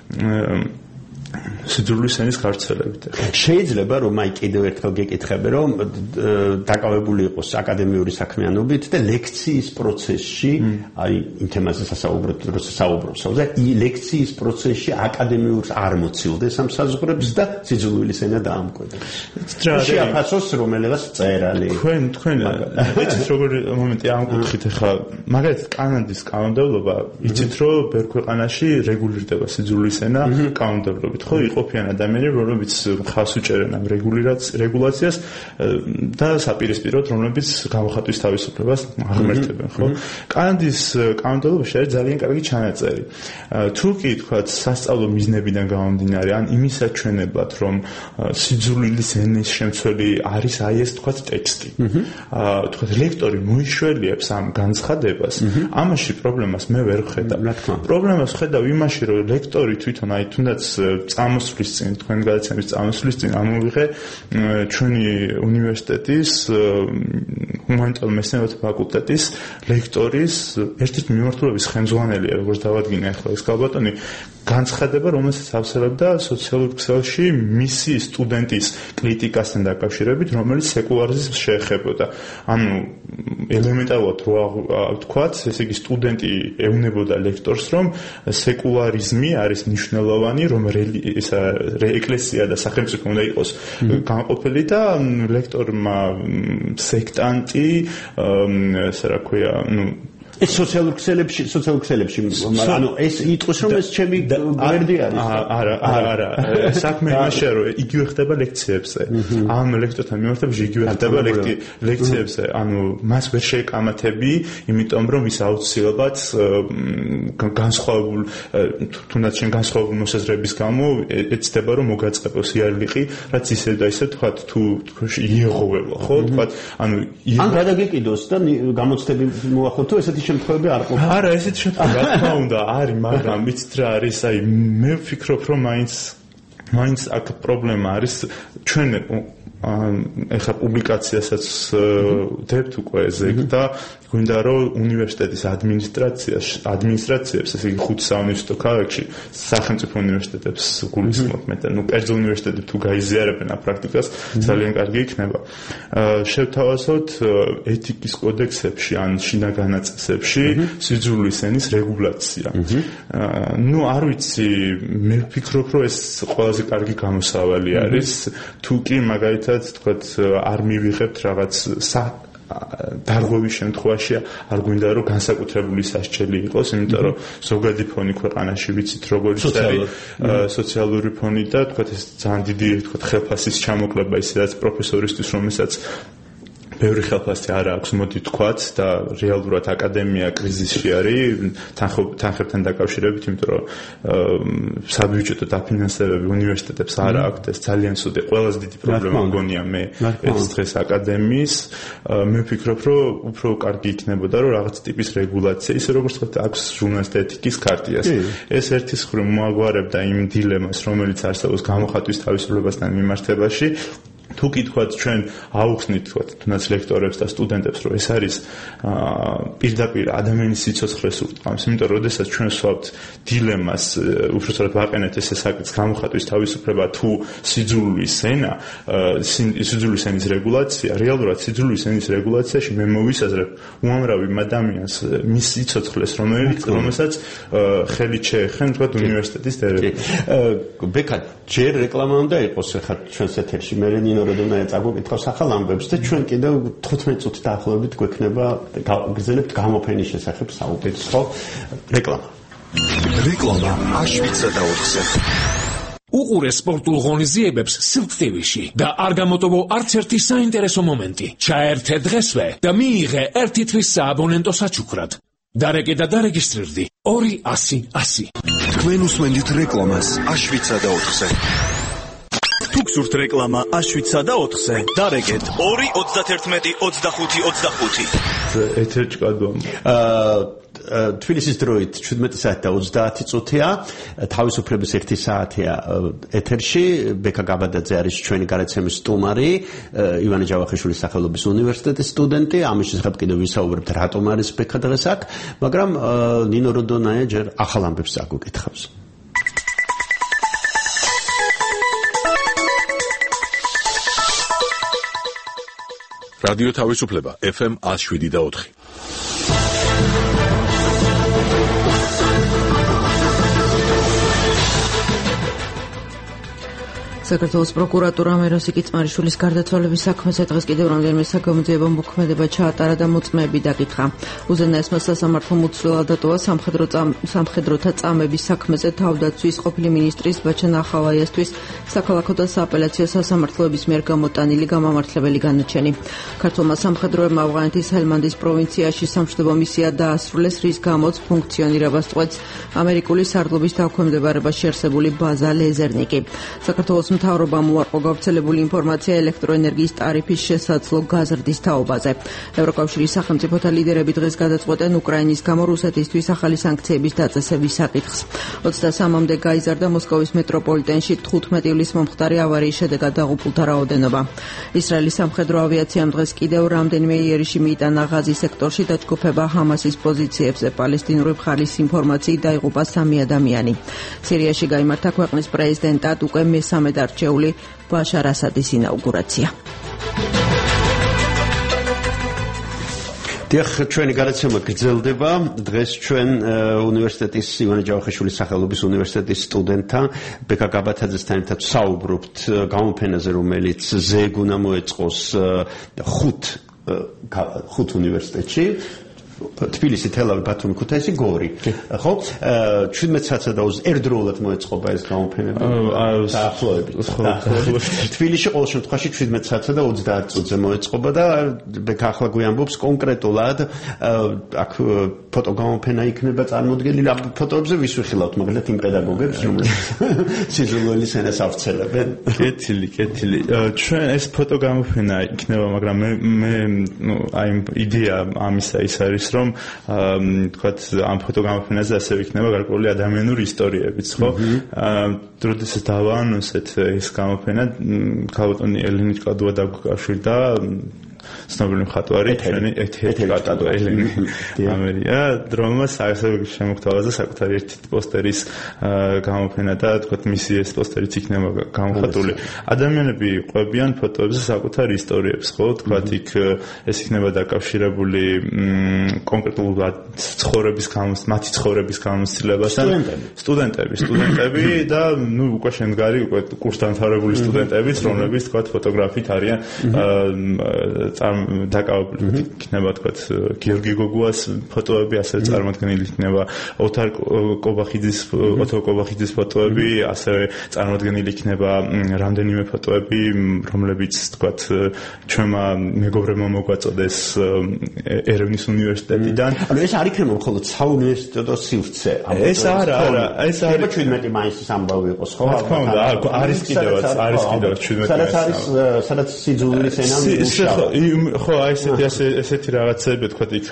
სიძულვის ენის გავრცელებით. შეიძლება რომ აი კიდევ ერთხელ გეკითხები რომ დაკავებული იყოს აკადემიური საქმიანობით და ლექციის პროცესში აი იმ თემაზე საუბრობს და ლექციის პროცესში აკადემიურს არ მოცილდეს ამ საზღვრებს და სიძულვილის ენა დაამკვიდროს. შეაფასოს რომელიღაც წერალი. თქვენ იცით როგორი მომენტი ამ კუთხით ახლა მაგალითად კანადის კანონმდებლობა იცით რომ ბევრ ქვეყანაში რეგულირდება სიძულვის ენა კანონმდებლობით. ხო იყოფიან ადამიანები, რომლებიც ხას უჭერენ ამ რეგულაციას და საპირისპიროდ, რომლებიც გამოხატვის თავისუფლებას აღმერთებენ, ხო? კანადის კანონმდებლობაში არის ძალიან კარგი ჩანაწერი. თუ კი თქვათ სასწავლო მიზნებიდან გამომდინარე, ან იმის საჩვენებლად, რომ სიძულვილის ენის შემცველი არის აი ეს თქვათ ტექსტი. თქვათ ლექტორი მოიშველიებს ამ განცხადებას, ამაში პრობლემას მე ვერ ვხედავ. პრობლემას ვხედავ იმაში, რომ ლექტორი თვითონ აი თუნდაც წამოსვლის წინ, თქვენ გადაცემის წამოსვლის წინ ამოვიღე ჩვენი უნივერსიტეტის ჰუმანიტარულ მეცნიერებათა ფაკულტეტის ლექტორის ერთ-ერთი მიმართულების ხელმძღვანელია, როგორც დავადგინე ახლა ეს ქალბატონი, განცხადება, რომელსაც ავსებდა სოციალურ ქსელში მისი სტუდენტის კრიტიკასთან დაკავშირებით, რომელიც სეკულარიზმს შეეხებოდა. ანუ ელემენტარულად რო ვთქვათ, ესე იგი სტუდენტი ეუბნებოდა ლექტორს, რომ სეკულარიზმი არის მნიშვნელოვანი, რომ ეკლესია და სახელმწიფო უნდა იყოს განყოფილი და ლექტორმა სექტანტი, ესე რა ქვია, ეს სოციალურ ქსელებში ანუ ეს იტყვის რომ ეს ჩემი გვერდი არის. არა. საქმე იმაშია რომ იგივე ხდება ლექციებზე. ამ ლექტორთან მიმართებაში იგივე ხდება ლექციებზე. ანუ მას ვერ შეეკამათები, იმიტომ რომ ის აუცილებლად განსხვავებულ თუნდაც შენ განსხვავებულ მოსაზრების გამო ეცდება რომ მოგაწყებოს იარლიყი, რაც ისე და ისე თქვათ თუ იეღოვება, ხო? თქვათ ანუ ან გადაგეკიდოს და გამოცდები მოახო თუ ესეთი შემთხვევები არ ყოფილა. არა, ესეთი შემთხვევა რა თქმა უნდა არის, მაგრამ ვიცით რა არის, აი მე ვფიქრობ რომ მაინც აქ პრობლემა არის ჩვენ ეხლა პუბლიკაციასაც ვდებთ უკვე ეგ და გვინდა რომ უნივერსიტეტის ადმინისტრაციებს, ესე იგი 5 საუნივერსიტეტო ქალაქში სახელმწიფო უნივერსიტეტებს გულისხმობ მე და კერძო უნივერსიტეტები თუ გაიზიარებენ ამ პრაქტიკას ძალიან კარგი იქნება. შევთავაზოთ ეთიკის კოდექსებში ან შინაგანაწესებში სიძულვის ენის რეგულაცია. ნუ არ ვიცი, მე ვფიქრობ რომ ეს ყველაზე კარგი გამოსავალი არის, თუ კი მაგალითად თქვათ არ მივიღებთ რაღაც დარღვევის შემთხვევაში არ გვინდა რომ განსაკუთრებული სასჯელი იყოს, იმიტომ რომ ზოგადი ფონი ქვეყანაში ვიცით როგორიც არის სოციალური ფონი და თქვათ ეს ძალიან დიდი თქვათ ხელფასის ჩამოკლება ისედაც პროფესორისთვის, რომელსაც ბევრი ხელფასი არ აქვს, მოდი თქვათ და რეალურად აკადემია კრიზისში არის თანხებთან დაკავშირებით, იმიტომ რომ საბიუჯეტო დაფინანსებები უნივერსიტეტებს არ აქვს, ეს ძალიან ცუდი, ყველაზე დიდი პრობლემა მგონია მე ეს დღეს აკადემიის. მე ვფიქრობ, რომ უფრო კარგი იქნებოდა, რომ რაღაც ტიპის რეგულაცია, ისე როგორც თქვათ, აქვს ჟურნალისტთა ეთიკის ქარტიას. ეს ერთის მხრივ მოაგვარებდა იმ დილემას, რომელიც არსებობს გამოხატვის თავისუფლებასთან მიმართებაში. თუ კი თქვათ ჩვენ აუხსნით თქვათ თუნდაც ლექტორებს და სტუდენტებს რომ ეს არის პირდაპირ ადამიანის სიცოცხლეს ურტყამს, იმიტომ რომ შესაძაც ჩვენ ვსვავთ დილემას, უბრალოდ ვაყენეთ ეს საკითხს გამოხატვის თავისუფლება თუ სიძულვის ენა, სიძულვის ენის რეგულაცია, რეალურად სიძულვის ენის რეგულაციაში მე მოვისაზრებ უამრავ ადამიანს მის სიცოცხლეს, რომელსაც ხელით შეეხენ თქვათ უნივერსიტეტის დერექტორი. ბექა ჯერ რეკლამა უნდა იყოს ხა ჩვენს ეთერში მე ნინო როდონაია წაგვიკითხავს ახალ ამბებს და ჩვენ კიდევ 15 წუთი დაახლოებით გვექნება გრძელებთ გამოფენის შესახებ საუბრებს, ხო? რეკლამა აშვიცა და 4-ზე. უყურე სპორტულ ღონისძიებებს Silk TV-ში და არ გამოტოვო არც ერთი საინტერესო მომენტი. ჩაერთე დღესვე და მიიღე 1 თვის სააბონენტო საჩუქრად. დარეკე და დარეგისტრირდი 200-100. თქვენ უსმენთ რეკლამას აშვიცა და 4-ზე. თუ გსურთ რეკლამა აშვიცა და 4-ზე, დარეკეთ 2 31 25 25. ეთერჭკადო. თბილისის დროით 17 საათი და 30 წუთია, თავისუფლების 1 საათია ეთერში. ბექა გაბადაძე არის ჩვენი გარეთ სტუმარი, ივანე ჯავახიშვილის სახელობის უნივერსიტეტის სტუდენტი. ამის შესახებ კიდევ ვისაუბრებთ, რატომ არის ბექა დღეს აქ, მაგრამ ნინო როდონაია ჯერ ახალ ამბებს აგვიკითხავს. რადიო თავისუფლება FM 107.4. საქართველოს პროკურატურამ ეროსი კიწმარიშვილის გარდაცვალების საქმეზე დღეს კიდევ რამდენიმე საგამოძიებო მოქმედება ჩაატარა და მოწმეები დაკითხა. უზენაესმა სასამართლომ უცვლელა დატოვა სამხედროთა წამების საქმეზე თავდაცვის ყოფილი მინისტრის ბაჩა ნახავაიასთვის საქალაქო და სააპელაციო სასამართლოების მიერ გამოტანილი გამამართლებელი განაჩენი. ქართულმა სამხედროებმა ავღანეთის ჰელმანდის პროვინციაში სამშვიდობო მისია დაასრულეს, რის გამოც ფუნქციონირებას წყვეტს ამერიკული სარდლობის დაქვემდებარება შეერსებული ბაზა ლეზერნიკი. საქართველოს მთავრობამ უარყო გავრცელებული ინფორმაცია ელექტროენერგიის ტარიფის შესაძლო გაზრდის თაობაზე. ევროკავშირის სახელმწიფოთა ლიდერები დღეს გადაწყვეტენ უკრაინის გამო რუსეთისთვის ახალი სანქციების დაწესების საკითხს. 23-მდე გაიზარდა მოსკოვის მეტროპოლიტენში 15 ივლისს მომხდარი ავარიის შედეგად დაღუპულთა რაოდენობა. ისრაელის სამხედრო ავიაციამ დღეს კიდევ რამდენიმე იერიში მიიტანა ღაზის სექტორში დაჯგუფება ჰამასის პოზიციებზე. პალესტინური მხარის ინფორმაციით დაიღუპა 3 ადამიანი. სირიაში გაიმართა ქვეყნის პრეზიდენტად უკვე მესამე არჩეული ბაშარ ასადის ინაუგურაცია. დიახ, ჩვენი გადაცემა გრძელდება. დღეს ჩვენ უნივერსიტეტის ივანე ჯავახიშვილის სახელობის უნივერსიტეტის სტუდენტთან ბექა გაბათაძესთან ერთად საუბრობთ გამოფენაზე, რომელიც ზეგ უნდა მოეწყოს 5 უნივერსიტეტში. თბილისი, თელავი, ბათუმი, ქუთაისი, გორი. ხო? 17 საათსა და 20 ერთდროულად მოეწყობა ეს გამოფენები. დაახლოებით. თბილისში ყოველ შემთხვევაში 17 საათსა და 30 წუთზე მოეწყობა და ბექა ახლა გვიამბობს კონკრეტულად აქ ფოტოგამოფენა იქნება წარმოდგენილი. ამ ფოტოებზე ვის ვიხილავთ, მაგალითად იმ პედაგოგებს, რომლებიც სიძულველი სენას ავცელებენ. კეთილი. ჩვენ ეს ფოტოგამოფენა იქნება, მაგრამ მე აი იდეა ამისა ის არის, რომ თქვათ ამ ფოტოგამოფენაზე ასევე იქნება გარკვეული ადამიანური ისტორიებიც, ხო? როდესაც დავაანონსეთ ეს გამოფენა, ქალბატონი ელენე ჭკადოა დაგვიკავშირდა, ცნობილი მხატვარი, ჩვენი ეთერი კატადო ელენე ამერია, რომელმაც ასევე შემოგთავაზა საკუთარი ერთი პოსტერის გამოფენა და თქვათ მისი ეს პოსტერიც იქნება გამოხატული. ადამიანები ყვებიან ფოტოებზე საკუთარ ისტორიებს, ხო? თქვათ იქ ეს იქნება დაკავშირებული კონკრეტულად მათი ცხოვრების გამოცდილებასთან. სტუდენტები და უკვე შემდგარი კურსდამთავრებული სტუდენტებიც, რომლებიც თქვათ ფოტოგრაფით არიან დაკავებული. იქნება თქვათ გიორგი გოგუას ფოტოები, ასევე წარმოდგენილი იქნება ოთარ კობახიძის ფოტოები, ასევე წარმოდგენილი იქნება რამდენიმე ფოტოები, რომლებიც თქვათ ჩვენმა მეგობრებმა მოგვაწოდეს ერევნის უნივერსიტეტიდან. ანუ ეს არ იქნება მხოლოდ საუნივერსიტეტო სივრცე. ეს არა, ეს არის 17 მაისის ამბავი იყოს, ხო? რა თქმა უნდა, არის კიდევაც 17 მაისი. სადაც სიძულვილის ენა მუშაობს. ხო, აი ესეთი რაღაცები თქვა იქ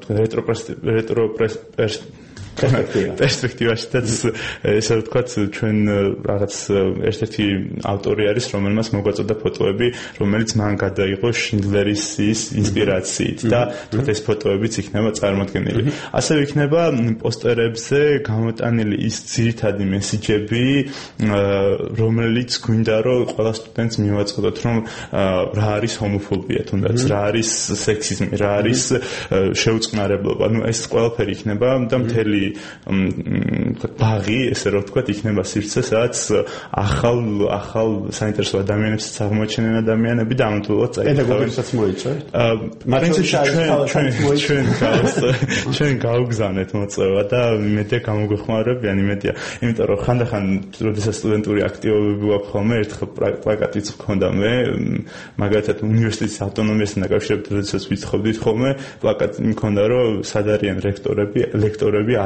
პერსპექტივაშიც ესე ვთქვათ, ჩვენ რაღაც ერთ-ერთი ავტორი არის, რომელმაც მოგვაწოდა ფოტოები, რომელიც მან გადაიღო შინდლერის ინსპირაციით და თქვათ ეს ფოტოებიც იქნება წარმოდგენილი. ასევე იქნება პოსტერებზე გამოტანილი ის ძირითადი მესიჯები, რომელიც გვინდა რომ ყველა სტუდენტს მივაწყდოთ, რომ რა არის ჰომოფობია, თუნდაც რა არის სექსიზმი, რა არის შეუწყნარებლობა. ნუ ეს ყველაფერი იქნება და მთელი ბაღი, ესე რომ ვთქვათ, იქნება სივრცე, სადაც ახალ საინტერესო ადამიანებს აღმოჩენენ ადამიანები და ამათულად პედაგოგებსაც მოიწვევთ. ჩვენ გავგზავნეთ მოწვევა და იმედია გამოგვეხმარებიან, იმიტომ რომ ხანდახან, როდესაც სტუდენტური აქტივობები გვაქვს ხოლმე, ერთხელ პლაკატიც გქონდა მე, მაგალითად უნივერსიტეტის ავტონომიასთან დაკავშირებით, როდესაც ვიცხოვდით ხოლმე, პლაკატი მქონდა, რომ სად არიან ლექტორები, არ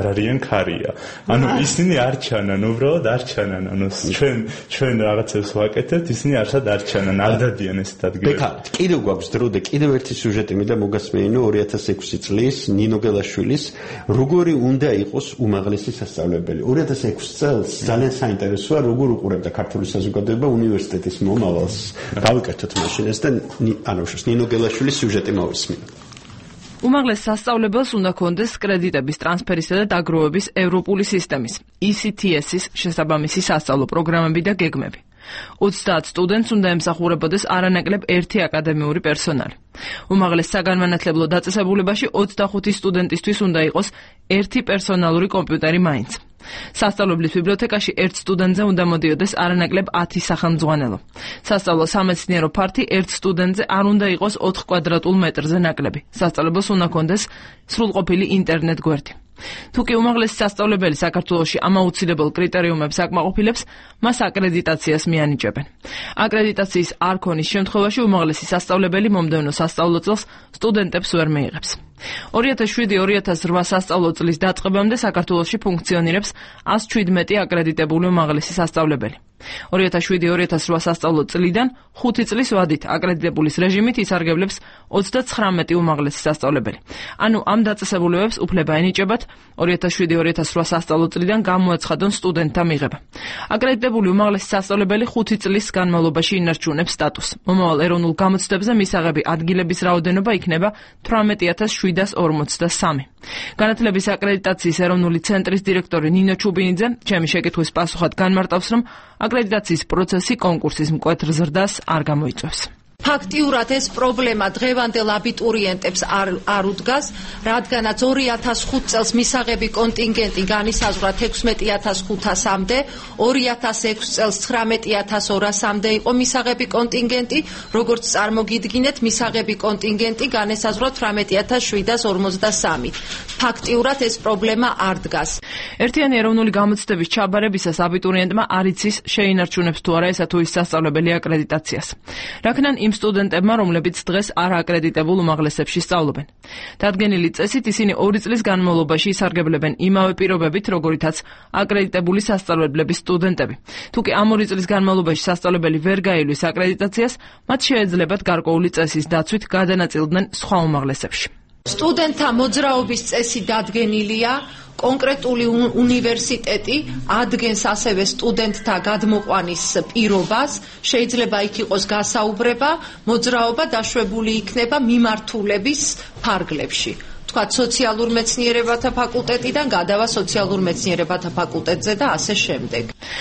არიან ქარია. ანუ ისინი არ ჩანან, უბრალოდ არ ჩანან. ანუ ჩვენ რაღაცებს ვაკეთებთ, ისინი არსად არ ჩანან, არ დადიან ეს ადგილები. ბექა, კიდევ გვაქვს დრო და კიდევ ერთი სიუჟეტი მინდა მოგასმენინო 2006 წლის ნინო გელაშვილის როგორი უნდა იყოს უმაღლესი სასწავლებელი. 2006 წელს ძალიან საინტერესოა როგორ უყურებდა ქართული საზოგადოება უნივერსიტეტის მომავალს. გავიკეთოთ მაშინ ეს და ნინო გელაშვილის სიუჟეტი მოვისმინოთ. უმაღლეს სასწავლებელს უნდა კონდეს კრედიტების ტრანსფერისა და დაგროვების ევროპული სისტემის ECTS-ის შესაბამისი სასწავლო პროგრამები და გეგმები. 30 სტუდენტს უნდა ემსახურებოდეს არანაკლებ 1 აკადემიური პერსონალი. უმაღლეს საგანმანათლებლო დაწესებულებაში 25 სტუდენტისთვის უნდა იყოს 1 პერსონალური კომპიუტერი მაინც. სასწავლებლის ბიბლიოთეკაში 1 სტუდენტზე უნდა მოდიოდეს არანაკლებ 10 სახელმძღვანელო. სასწავლო სამეცნიერო ფართი 1 სტუდენტზე არ უნდა იყოს 4 კვადრატულ მეტრზე ნაკლები. სასწავლებელს უნდა კონდეს სრულყოფილი ინტერნეტ გვერდი. თუ კი უმაღლესი სასწავლებელი საქართველოში ამ აუცილებელ კრიტერიუმებს აკმაყოფილებს, მას აკრედიტაციას მიანიჭებენ. აკრედიტაციის არ ქონის შემთხვევაში უმაღლესი სასწავლებელი მომდევნო სასწავლო წელს სტუდენტებს ვერ მიიღებს. 2007-2008 სასწავლო წლის დაწყებამდე საქართველოში ფუნქციონირებს 117 აკრედიტებული უმაღლესი სასწავლებელი. 2007-2008 სასწავლო წლიდან 5 წლის ვადით აკრედიტებულის რეჟიმით ისარგებლებს 39 უმაღლესი სასწავლებელი. ანუ ამ დაწესებულებებს უფლება ენიჭებათ 2007-2008 სასწავლო წლიდან გამოაცხადონ სტუდენტთა მიღება. აკრედიტებული უმაღლესი სასწავლებელი 5 წლის განმავლობაში ინარჩუნებს სტატუსს. მომავალ ეროვნულ გამოცდებზე მისაღები ადგილების რაოდენობა იქნება 18743. განათლების აკრედიტაციის ეროვნული ცენტრის დირექტორი ნინო ჩუბინიძე ჩემი შეკითხვის პასუხად განმარტავს, რომ აკრედიტაციის პროცესი კონკურსის მკვეთრ ზრდას არ გამოიწვევს. ფაქტიურად ეს პრობლემა დღევანდელ აბიტურიენტებს არ უდგას, რადგანაც 2005 წელს მისაღები კონტინგენტი განისაზღვრა 16500-მდე, 2006 წელს 19200-მდე იყო მისაღები კონტინგენტი, როგორც წარმოგიდგინეთ, მისაღები კონტინგენტი განისაზღვრა 18753. ფაქტიურად ეს პრობლემა არ დგას. ერთიანი ეროვნული გამოცდების ჩაბარებისას აბიტურიენტმა არ იცის შეინარჩუნებს თუ არა ესა თუ ის სასწავლებელი აკრედიტაციას. რაქნან იმ სტუდენტებმა, რომლებიც დღეს არ აკრედიტებულ უმაღლესებში სწავლობენ. დადგენილი წესით ისინი 2 წლის განმავლობაში ისარგებლებენ იმავე პირობებით, როგორითაც აკრედიტებული სასწავლებლების სტუდენტები. თუ კი ამ 2 წლის განმავლობაში სასწავლებელი ვერ გაივლეს აკრედიტაციას, მათ შეეძლებათ გარკვეული წესის დაცვით გადანაწილდნენ სხვა უმაღლესებში. სტუდენტთა მოძრაობის წესი დადგენილია, კონკრეტული უნივერსიტეტი ადგენს ასევე სტუდენტთა გადმოყვანის პირობას, შეიძლება იქ იყოს გასაუბრება, მოძრაობა დაშვებული იქნება მიმართულების ფარგლებში. თქვათ სოციალურ მეცნიერებათა ფაკულტეტიდან გადავა სოციალურ მეცნიერებათა ფაკულტეტზე და ასე შემდეგ.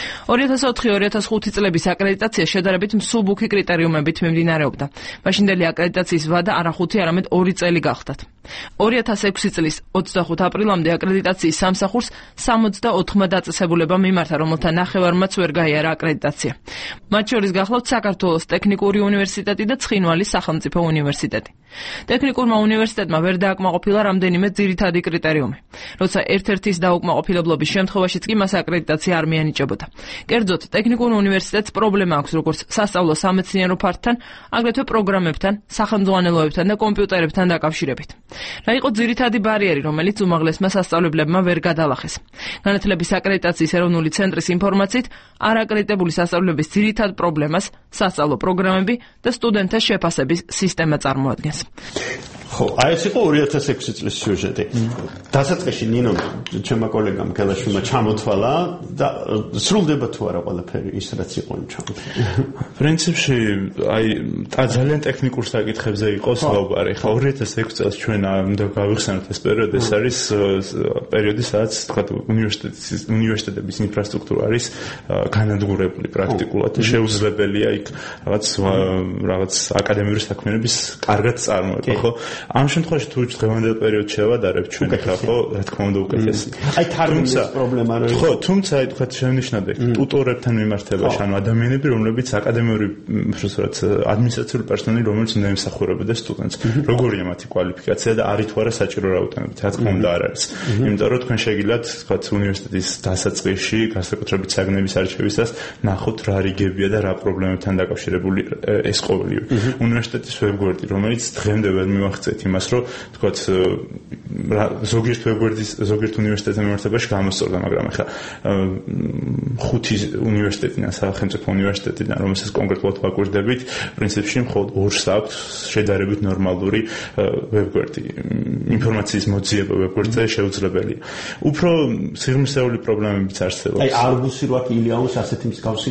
2004-2005 წლების აკრედიტაცია შედარებით მსუბუქი კრიტერიუმებით მიმდინარეობდა. მაშინდელი აკრედიტაციის ვადა არა 5, არამედ 2 წელი გახდათ. 2006 წლის 25 აპრილამდე აკრედიტაციის სამსახურს 64 დაწესებულება მიმართა, რომელთა ნახევარმაც ვერ გაიარა აკრედიტაცია. მათ შორის გახლავთ საქართველოს ტექნიკური უნივერსიტეტი და ცხინვალის სახელმწიფო უნივერსიტეტი. ტექნიკურმა უნივერსიტეტმა ვერ დააკმაყოფილა რამდენიმე ძირითადი კრიტერიუმი. როცა ერთ-ერთის დაუკმაყოფილებლობის შემთხვევაშიც კი მას აკრედიტაცია არ მიანიჭებოდა. კერძოდ, ტექნიკურ უნივერსიტეტს პრობლემა აქვს როგორც სასწავლო სამეცნიერო ფართთან, აგრეთვე პროგრამებთან, სახელმძღვანელოებთან და კომპიუტერებთან დაკავშირებით. რა იყო ძირითადი ბარიერი, რომელიც უმაღლესმა სასწავლებლებმა ვერ გადალახეს? განათლების აკრედიტაციის ეროვნული ცენტრის ინფორმაციით, არაკრედიტებული სასწავლებლების ძირითად პრობლემას სასწავლო პროგრამები და სტუდენტთა შეფასების სისტემა წარმოადგენს. ხო, აი ეს იყო 2006 წლის სიუჟეტი. დასაწყისში ნინო ჩემმა კოლეგამ გელაშვილმა ჩამოთვალა და სრულდება თუ არა ყველაფერი ის რაც იყო ჩამოთვალა. პრინციპში აი ძალიან ტექნიკურ საკითხებზე იყო საუბარი. ხო, 2006 წელს ჩვენ უნდა გავიხსენოთ ეს პერიოდი, ეს არის პერიოდი, სადაც თქვა უნივერსიტეტების ინფრასტრუქტურა არის განადგურებული პრაქტიკულად და შეუძლებელია იქ რაღაც აკადემიური საქმიანობის კარგად წარმოება, ხო? ამ შემთხვევაში თუ დღევანდელ პერიოდს შევადარებთ ჩვენ ხო, რა თქმა უნდა უკეთესი. აი თარგმნის პრობლემა რო ხო, თუმცა აი თქვა შევნიშნოთ ტუტორებთან მიმართებაში, ანუ ადამიანები, რომლებიც აკადემიური ადმინისტრაციული პერსონალი, რომელიც უნდა ემსახურებოდა სტუდენტს. როგორია მათი კვალიფიკაცია და არის თუ არა საჭირო რაოდენობით, რა თქმა უნდა არ არის. იმიტომ რომ თქვენ შეგიძლიათ თქვა უნივერსიტეტის დასაწყისში, განსაკუთრებით საგნების არჩევისას ნახოთ რა რიგებია და რა პრობლემებთან დაკავშირებული ეს ყოველივე. უნივერსიტეტის ვებგვერდი, რომელიც დღემდე ვერ მივახცეთ იმას, რომ თქვათ ზოგიერთ უნივერსიტეტთან მიმართებაში გამოსწორდა, მაგრამ ახლა 5 უნივერსიტეტიდან, სახელმწიფო უნივერსიტეტიდან, რომელსაც კონკრეტულად ვაკვირდებით, პრინციპში მხოლოდ 2-ს აქვს შედარებით ნორმალური ვებგვერდი. ინფორმაციის მოძიება ვებგვერდზე შეუძლებელია. უფრო სიღრმისეული პრობლემებიც არსებობს. აი, არგუსი რო აქ ილიაუს ასეთი მსგავსი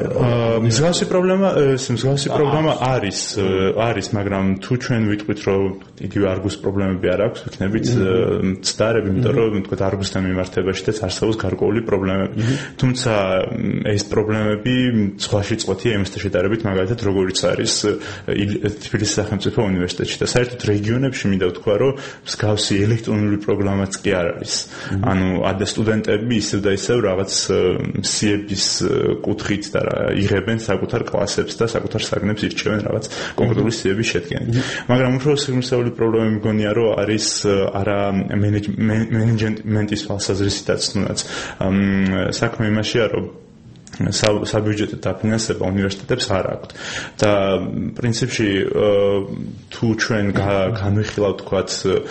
პრობლემა არის, მაგრამ თუ ჩვენ ვიტყვით, რომ იგივე არგუს პრობლემები არ აქვს, ვიქნებით ცდარები, იმიტომ რომ თქვა არგუსთან მიმართებაშიც არსებობს გარკვეული პრობლემები. თუმცა ეს პრობლემები სხვაში წყვეტია იმასთან შედარებით, მაგალითად, როგორიც არის თბილისის სახელმწიფო უნივერსიტეტში და საერთოდ რეგიონებში მინდა ვთქვა, რომ მსგავსი ელექტრონული პროგრამაც კი არ არის. ანუ ადა სტუდენტები ისევ და ისევ რაღაც სიების კუთხით და იღებენ საკუთარ კლასებს და საკუთარ საგნებს ირჩევენ რაღაც კონკრეტული სიების შედგენით. მაგრამ უფრო სიღრმისეული პრობლემა მგონია, რომ არის არა მენეჯმენტის თვალსაზრისითაც თუნდაც საქმე იმაშია, რომ საბიუჯეტო დაფინანსება უნივერსიტეტებს არ აქვთ და პრინციპში თუ ჩვენ განვიხილავთ თქვათ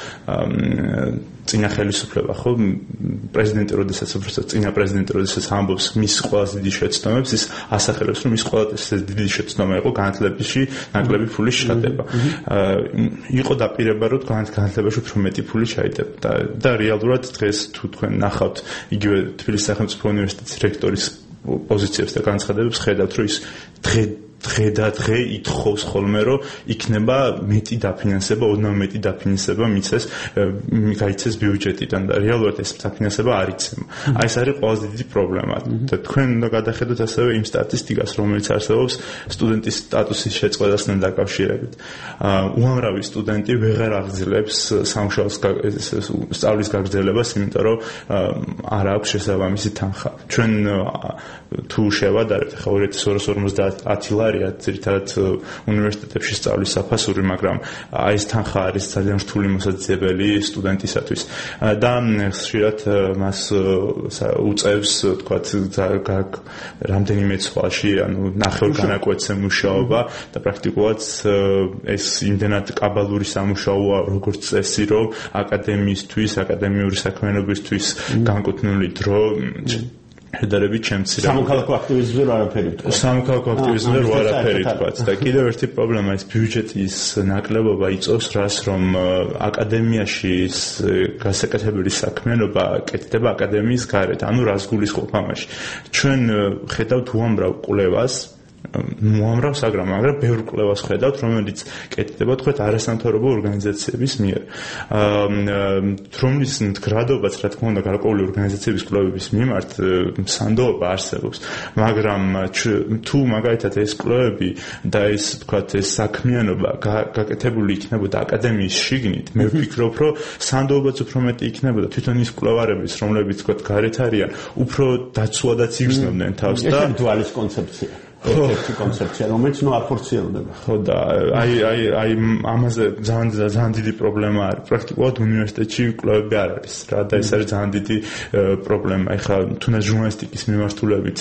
წინა ხელისუფლება, ხო, პრეზიდენტი როდესაც ამბობს მის ყველაზე დიდი შეცდომებს, ის ასახელებს, რომ მის ყველაზე დიდი შეცდომა იყო განათლებაში ნაკლები ფულის შეტანება. იყო დაპირება, რომ განათლებაში უფრო მეტი ფული ჩაიდება და რეალურად დღეს თუ თქვენ ნახავთ იგივე თბილისის სახელმწიფო უნივერსიტეტის რექტორის პოზიციებს და განცხადებებს, ხედავთ, რომ ის დღე ითხოვს ხოლმე, რომ იქნება მეტი დაფინანსება, ოდნავ მეტი დაფინანსება გაიცეს ბიუჯეტიდან და რეალურად ეს დაფინანსება არ იცემა. აი ეს არის ყველაზე დიდი პრობლემა. და თქვენ უნდა გადახედოთ ასევე იმ სტატისტიკას, რომელიც არსებობს სტუდენტის სტატუსის შეწყვეტასთან დაკავშირებით. უამრავი სტუდენტი ვეღარ აღძლებს სამუშაო სწავლის გაგრძელებას, იმიტომ რომ არ აქვს შესაბამისი თანხა. ჩვენ თუ შევადარებთ, ახლა 2250 ლარია ძირითადად უნივერსიტეტებში სწავლის საფასური, მაგრამ ეს თანხა არის ძალიან რთული მოსაძიებელი სტუდენტისათვის და ხშირად მას უწევს, თქვათ, რამდენიმე ცხვაში, ანუ ნახევარ განაკვეთზე მუშაობა და პრაქტიკულად ეს იმდენად კაბალური სამუშაოა, როგორც წესი, რომ აკადემიისთვის, აკადემიური საქმიანობისთვის განკუთვნილი დრო შედარებით შემცირებული. სამოქალაქო აქტივიზმზე არაფერი თქვა. სამოქალაქო აქტივიზმზე არაფერი თქვა და კიდევ ერთი პრობლემა ის ბიუჯეტის ნაკლებობა იწვევს რას, რომ აკადემიაში გასაკეთებელი საქმიანობა კეთდება აკადემიის გარეთ, ანუ რას გულისხმობ ამაში. ჩვენ ხედავთ უამრავ კვლევას, მაგრამ ბევრ კვლევას ხედავთ, რომელიც კეთდება თქვათ არასამთავრობო ორგანიზაციების მიერ. რომლის მდგრადობაც, რა თქმა უნდა, გარკვეული ორგანიზაციების კვლევების მიმართ სანდოობა არსებობს, მაგრამ თუ მაგალითად ეს კვლევები და ეს თქვათ ეს საქმიანობა გაკეთებული იქნებოდა აკადემიის შიგნით, მე ვფიქრობ, რომ სანდოობაც უფრო მეტი იქნებოდა, თვითონ ის კვლევარების, რომლებიც თქვათ გარეთ არიან, უფრო დაცვადაც იგრძნობდნენ თავს და ეს დუალის კონცეფცია. ერთი კონცეფცია, რომელიც არ ფორციელდება. ხო და აი ამაზე ძალიან დიდი პრობლემა არის. პრაქტიკულად უნივერსიტეტში კვლევები არ არის რა და ეს არის ძალიან დიდი პრობლემა. ეხლა თუნდაც ჟურნალისტიკის მიმართულებით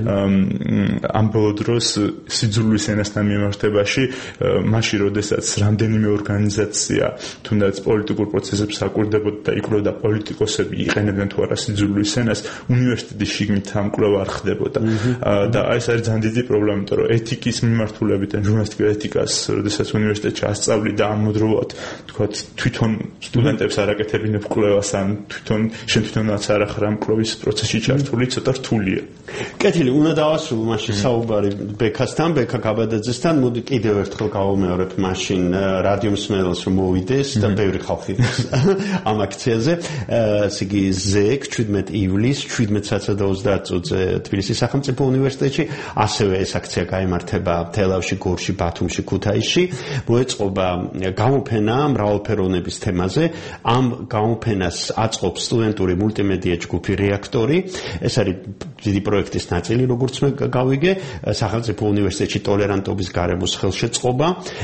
ამ ბოლო დროს სიძულვის ენასთან მიმართებაში, მაშინ როდესაც რამდენიმე ორგანიზაცია თუნდაც პოლიტიკურ პროცესებს აკვირდებოდა და იკვლევდა პოლიტიკოსები იყენებდნენ თუ არა სიძულვის ენას, უნივერსიტეტის შიგნით ამ კვლევა არ ხდებოდა. და ეს არის ძალიან დიდი პრობლემა, იმიტომ რომ ეთიკის მიმართულებით ან ჟურნალისტიკის ეთიკას, როდესაც უნივერსიტეტში ასწავლი და ამოდროულად, თქვათ, თვითონ სტუდენტებს არ აკეთებინებ კვლევას ან თვითონაც არ ახარ ამ კვლევის პროცესში ჩართული, ცოტა რთულია. კეთილი, უნდა დავასრულო მაშინ საუბარი ბექასთან, ბექა გაბადაძესთან. მოდი კიდევ ერთხელ გავუმეორებ მაშინ რადიო მსმენელს, რომ მოვიდეს და ბევრი ხალხი ამ აქციაზე. ესე იგი ზეკ 17 ივლისს 17:30 წუთზე თბილისის სახელმწიფო უნივერსიტეტში, ასევე ეს აქცია გაიმართება თელავში, გორში, ბათუმში, ქუთაისში. მოეწყობა გამოფენა მრავალფეროვნების თემაზე. ამ გამოფენას აწყობს სტუდენტური მულტიმედია ჯგუფი რეაქტორი. ეს არის დიდი პროექტის ნაწილი, როგორც მე გავიგე, სახელმწიფო უნივერსიტეტში ტოლერანტობის გარემოს ხელშეწყობა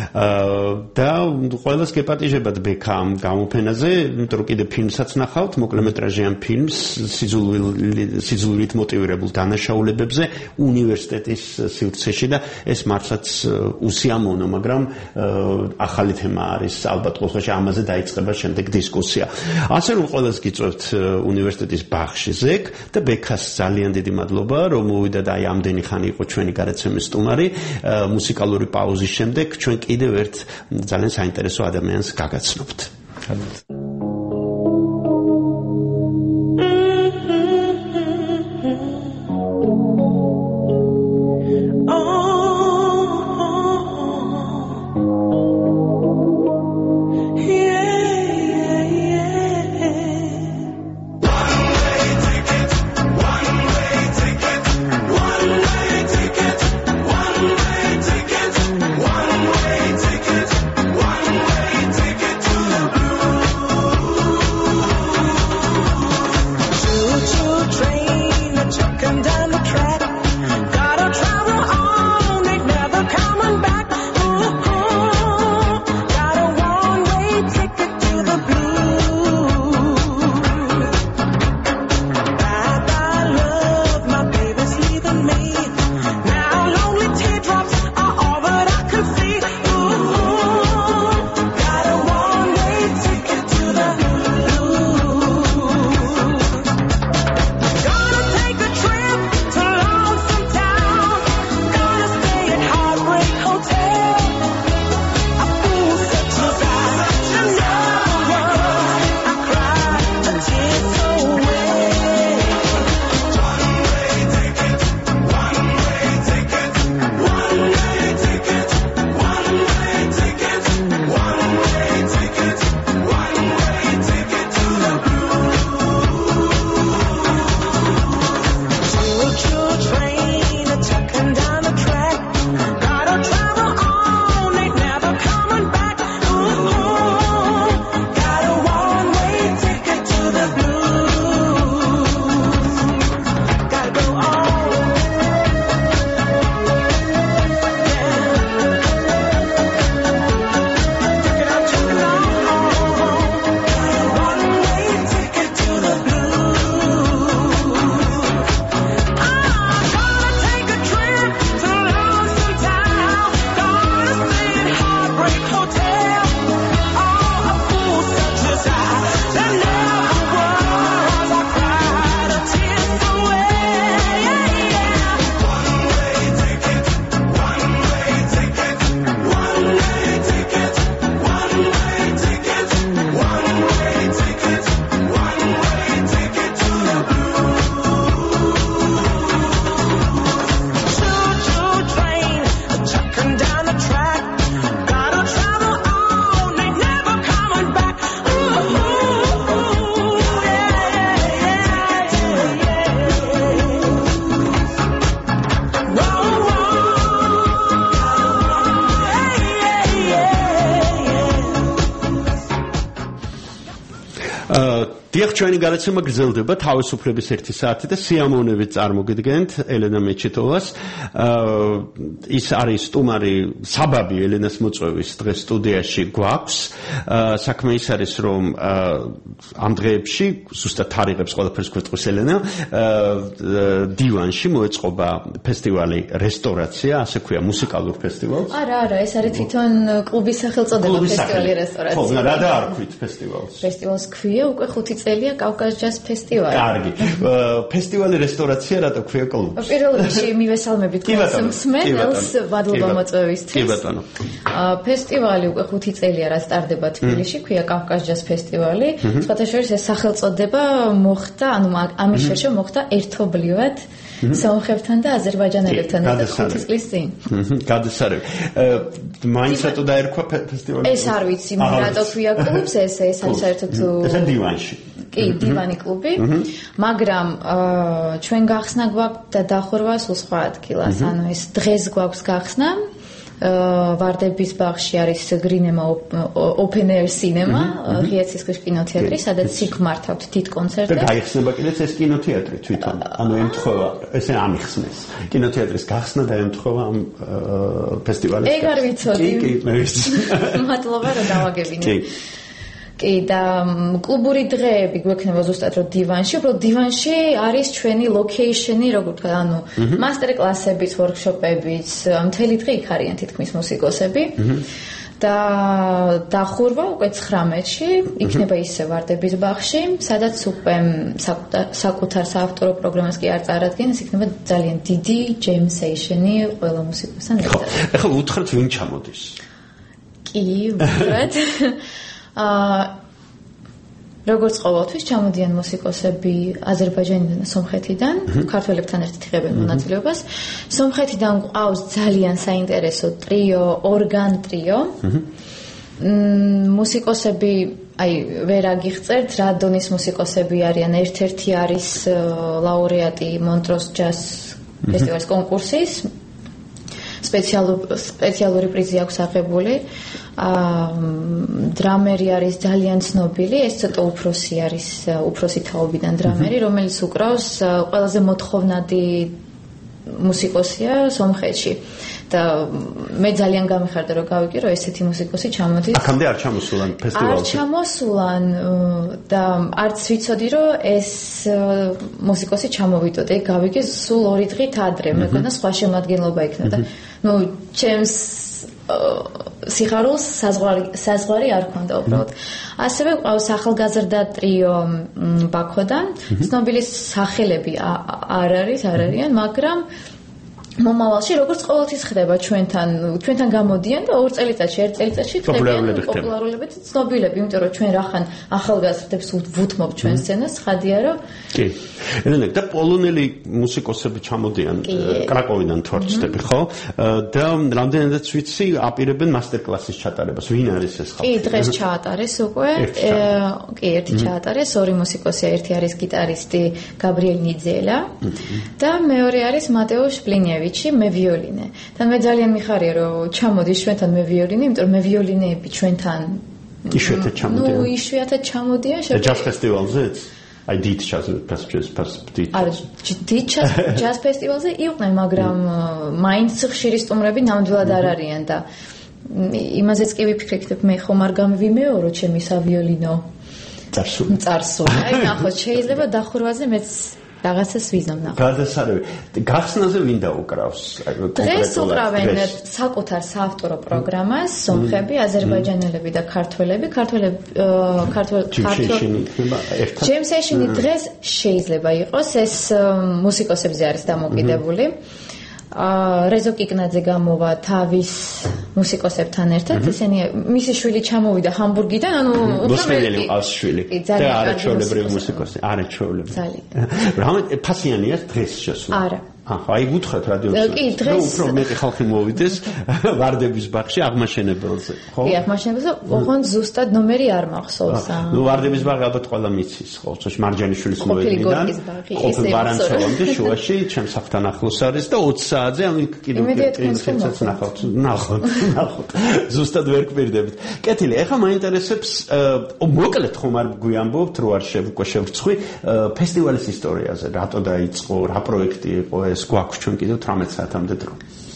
და ყველას გეპატიჟებათ ბექა ამ გამოფენაზე, იმიტომ რომ კიდე ფილმსაც ნახავთ, მოკლემეტრაჟიან ფილმს სიძულვით მოტივირებულ დანაშაულებებზე უნივერსიტეტის სივრცეში და ეს მართლაც უსიამოვნო, მაგრამ ახალი თემა არის ალბათ ყოველთვის ამაზე დაიწყება შემდეგ დისკუსია. ასე რომ ყველას გიწევთ უნივერსიტეტის ბაღში ზეკ და ბექას ძალიან დიდი მადლობა რომ მოვიდა და აი ამდენი ხანი იყო ჩვენი გადაცემის სტუმარი. მუსიკალური პაუზის შემდეგ ჩვენ კიდევ ერთ ძალიან საინტერესო ადამიანს გაგაცნობთ. ჩვენი გადაცემა გრძელდება თავისუფლების 1 საათი და სიამოვნებით წარმოგიდგენთ ელენა მეჩეთოვას. ის არის სტუმარი საბაბი ელენას მოწვევის დღეს სტუდიაში გვაქვს. საქმე ის არის რომ ამ დღეებში ზუსტად თარიღებს ყველაფერს გვეტყვის ელენა. დივანში მოეწყობა ფესტივალი რესტორაცია, ასე ქვია მუსიკალურ ფესტივალს. არა, ეს არის თვითონ კლუბის სახელწოდება ფესტივალი რესტორაცია. ხო, რა დაარქვით ფესტივალს? ფესტივალს ქვია უკვე 5 წელია კავკას ჯაზ ფესტივალი. კარგი. ფესტივალი რესტორაცია რატო ქვია კლუბი? პირველ რიგში მივესალმებით მსმენელს, მადლობა მოწვევისთვის. კი ბატონო. ფესტივალი უკვე 5 წელია რაც ტარდება თბილისში, ქვია კავკას ჯაზ ფესტივალი. სხვათა შორის ეს სახელწოდება მოხდა, ანუ ამის შერშე მოხდა ერთობლივად სომხებთან და აზერბაიჯანელებთან 5 წლის წინ. გადასარევი. მაინც რატო დაერქვა ფესტივალი? ეს არ ვიცი, რატო ქვია კლუბს, ეს არის საერთოდ ეს დივანში. კი, დივანი კლუბი, მაგრამ ჩვენ გახსნა გვაქვს და დახურვა სულ სხვა ადგილას, ანუ ეს დღეს გვაქვს გახსნა ვარდების ბაღში არის გრინემა open air cinema, ღია ცისკრის კინოთეატრი, სადაც იქ მართავთ თით კონცერტებს. და გაიხსნება კიდეც ეს კინოთეატრი თვითონ. ანუ ემთხვევა, ესე ამიხსნეს. კინოთეატრის გახსნა და ემთხვევა ამ ფესტივალის. ეგ არ ვიცოდი. კი, მე ვიცი. მადლობა რომ დავაგებინე. კი და კლუბური დღეები გვექნება ზუსტად რომ დივანში, უბრალოდ დივანში არის ჩვენი ლოკეიშენი, როგორ თქვა, ანუ მასტერკლასებით, ვორქშოპებით, მთელი დღე იქ არიან თითქმის მუსიკოსები. და დახურვა უკვე 19-ში იქნება ისე ვარდების ბაღში, სადაც უკვე საკუთარ საავტორო პროგრამას კი არ წარადგენს, იქნება ძალიან დიდი jam session-ი ყველა მუსიკოსთან ერთად. ეხლა უთხრათ ვინ ჩამოდის? კი, უთხრათ. როგორც ყოველთვის ჩამოდიან მუსიკოსები აზერბაიჯანიდან და სომხეთიდან, ქართველებთან ერთად იღებენ მონაწილეობას. სომხეთიდან ყავს ძალიან საინტერესო ტრიო, ორგან ტრიო. მუსიკოსები, აი, ვერ აგიღწერთ, რა დონის მუსიკოსები არიან. ერთ-ერთი არის ლაურეატი მონტროს ჯაზ ფესტივალის კონკურსის. სპეციალური პრიზი აქვს აღებული. დრამერი არის ძალიან ცნობილი, ეს ცოტა უფროსი არის, უფროსი თაობიდან დრამერი, რომელიც უკრავს ყველაზე მოთხოვნადი მუსიკოსია სომხეთში. და მე ძალიან გამიხარდა რომ გავიგე რომ ესეთი მუსიკოსი ჩამოდის. აქამდე არ ჩამოსულან ფესტივალში. არ ჩამოსულან და არც ვიცოდი რომ ეს მუსიკოსი ჩამოვიდოდა. ეგ გავიგე სულ 2 დღით ადრე, მეგონა სხვა შემადგენლობა იქნება და ნუ ჩემს სიხარულს საზღვარი არ ქონდა უბრალოდ. ასევე ყავს ახალგაზრდა ტრიო ბაქოდან. ცნობილი სახელები არ არიან, მაგრამ მომავალში როგორც ყოველთვის ხდება ჩვენთან გამოდიან და 2 წელიწადში, 1 წელიწადში პოპულარულები და ცნობილები, იმიტომ რომ ჩვენ რახან ახალგაზრდებს ვუთმობ ჩვენ სცენას, ხადია რომ კი. ელენე და პოლონელი მუსიკოსები ჩამოდიან კრაკოვიდან თორჩდები, ხო? და რამდენადაც ვიცი, აპირებენ მასტერკლასის ჩატარებას. ვინ არის ეს ხალხი? კი, დღეს ჩაატარეს უკვე. კი, ერთი ჩაატარეს, 2 მუსიკოსია, ერთი არის გიტარისტი გაბრიელ ნიძელა და მეორე არის მატეუშ პლინიევი. მე ვიოლინე. და მე ძალიან მიხარია რომ ჩამოდის ჩვენთან მე ვიოლინე, იმიტომ რომ მე ვიოლინეები ჩვენთან იშვიათად ჩამოდიან. ნუ იშვიათად ჩამოდიან. ჯაზ ფესტივალზეც? აი დიდ ჯაზ ჯაზ ფესტივალზე იყვნენ, მაგრამ მაინც ხშირი სტუმრები ნამდვილად არ არიან და იმაზეც კი ვიფიქრებ, მე ხომ არ გამვიმეორო ჩემი სავიოლინო წარსული. აი ნახოთ, შეიძლება დახურვაზე მეც რაღაცას ვიზამ ნახო. გადასარევი. გახსნაზე ვინ დაუკრავს? დღეს უკრავენ საკუთარ საავტორო პროგრამას სომხები, აზერბაიჯანელები და ქართველები. Jam session-ი დღეს შეიძლება იყოს, ეს მუსიკოსებზე არის დამოკიდებული. რეზო კიკნაძე გამოვა თავის მუსიკოსებთან ერთად, ისინი მისი შვილი ჩამოვიდა ჰამბურგიდან, ანუ მოსმენელი ყავს შვილი და არაჩვეულებრივი მუსიკოსი, არაჩვეულებრივი. რამე ფასიანია დღეს შესულ. არა. აი გუთხრათ რადიოზე. კი, დღეს უფრო მეტი ხალხი მოვიდეს ვარდების ბაღში აღმაშენებელზე, ხო? კი, აღმაშენებელზე, ოღონდ ზუსტად ნომერი არ მახსოვს. ნუ ვარდების ბაღი ალბათ ყველა მიცის, ხო? ცოტა მარჯანიშვილის მოედნიდან ყოფილი ბარანცოვამდე შუაში, ჩემს საფთან ახლოს არის და 20 საათზე ამ კიდევ კინოთეატრს ნახავთ. ზუსტად ვერ გვერდებით. კეთილი, ეხლა მაინტერესებს მოკლედ ხომ არ გვიამბობთ, რო არ შევრცხვი ფესტივალის ისტორიაზე, რატო დაიწყო, რა პროექტი იყო ეს გვაქვს ჩვენ კიდევ 18 საათამდე დრო.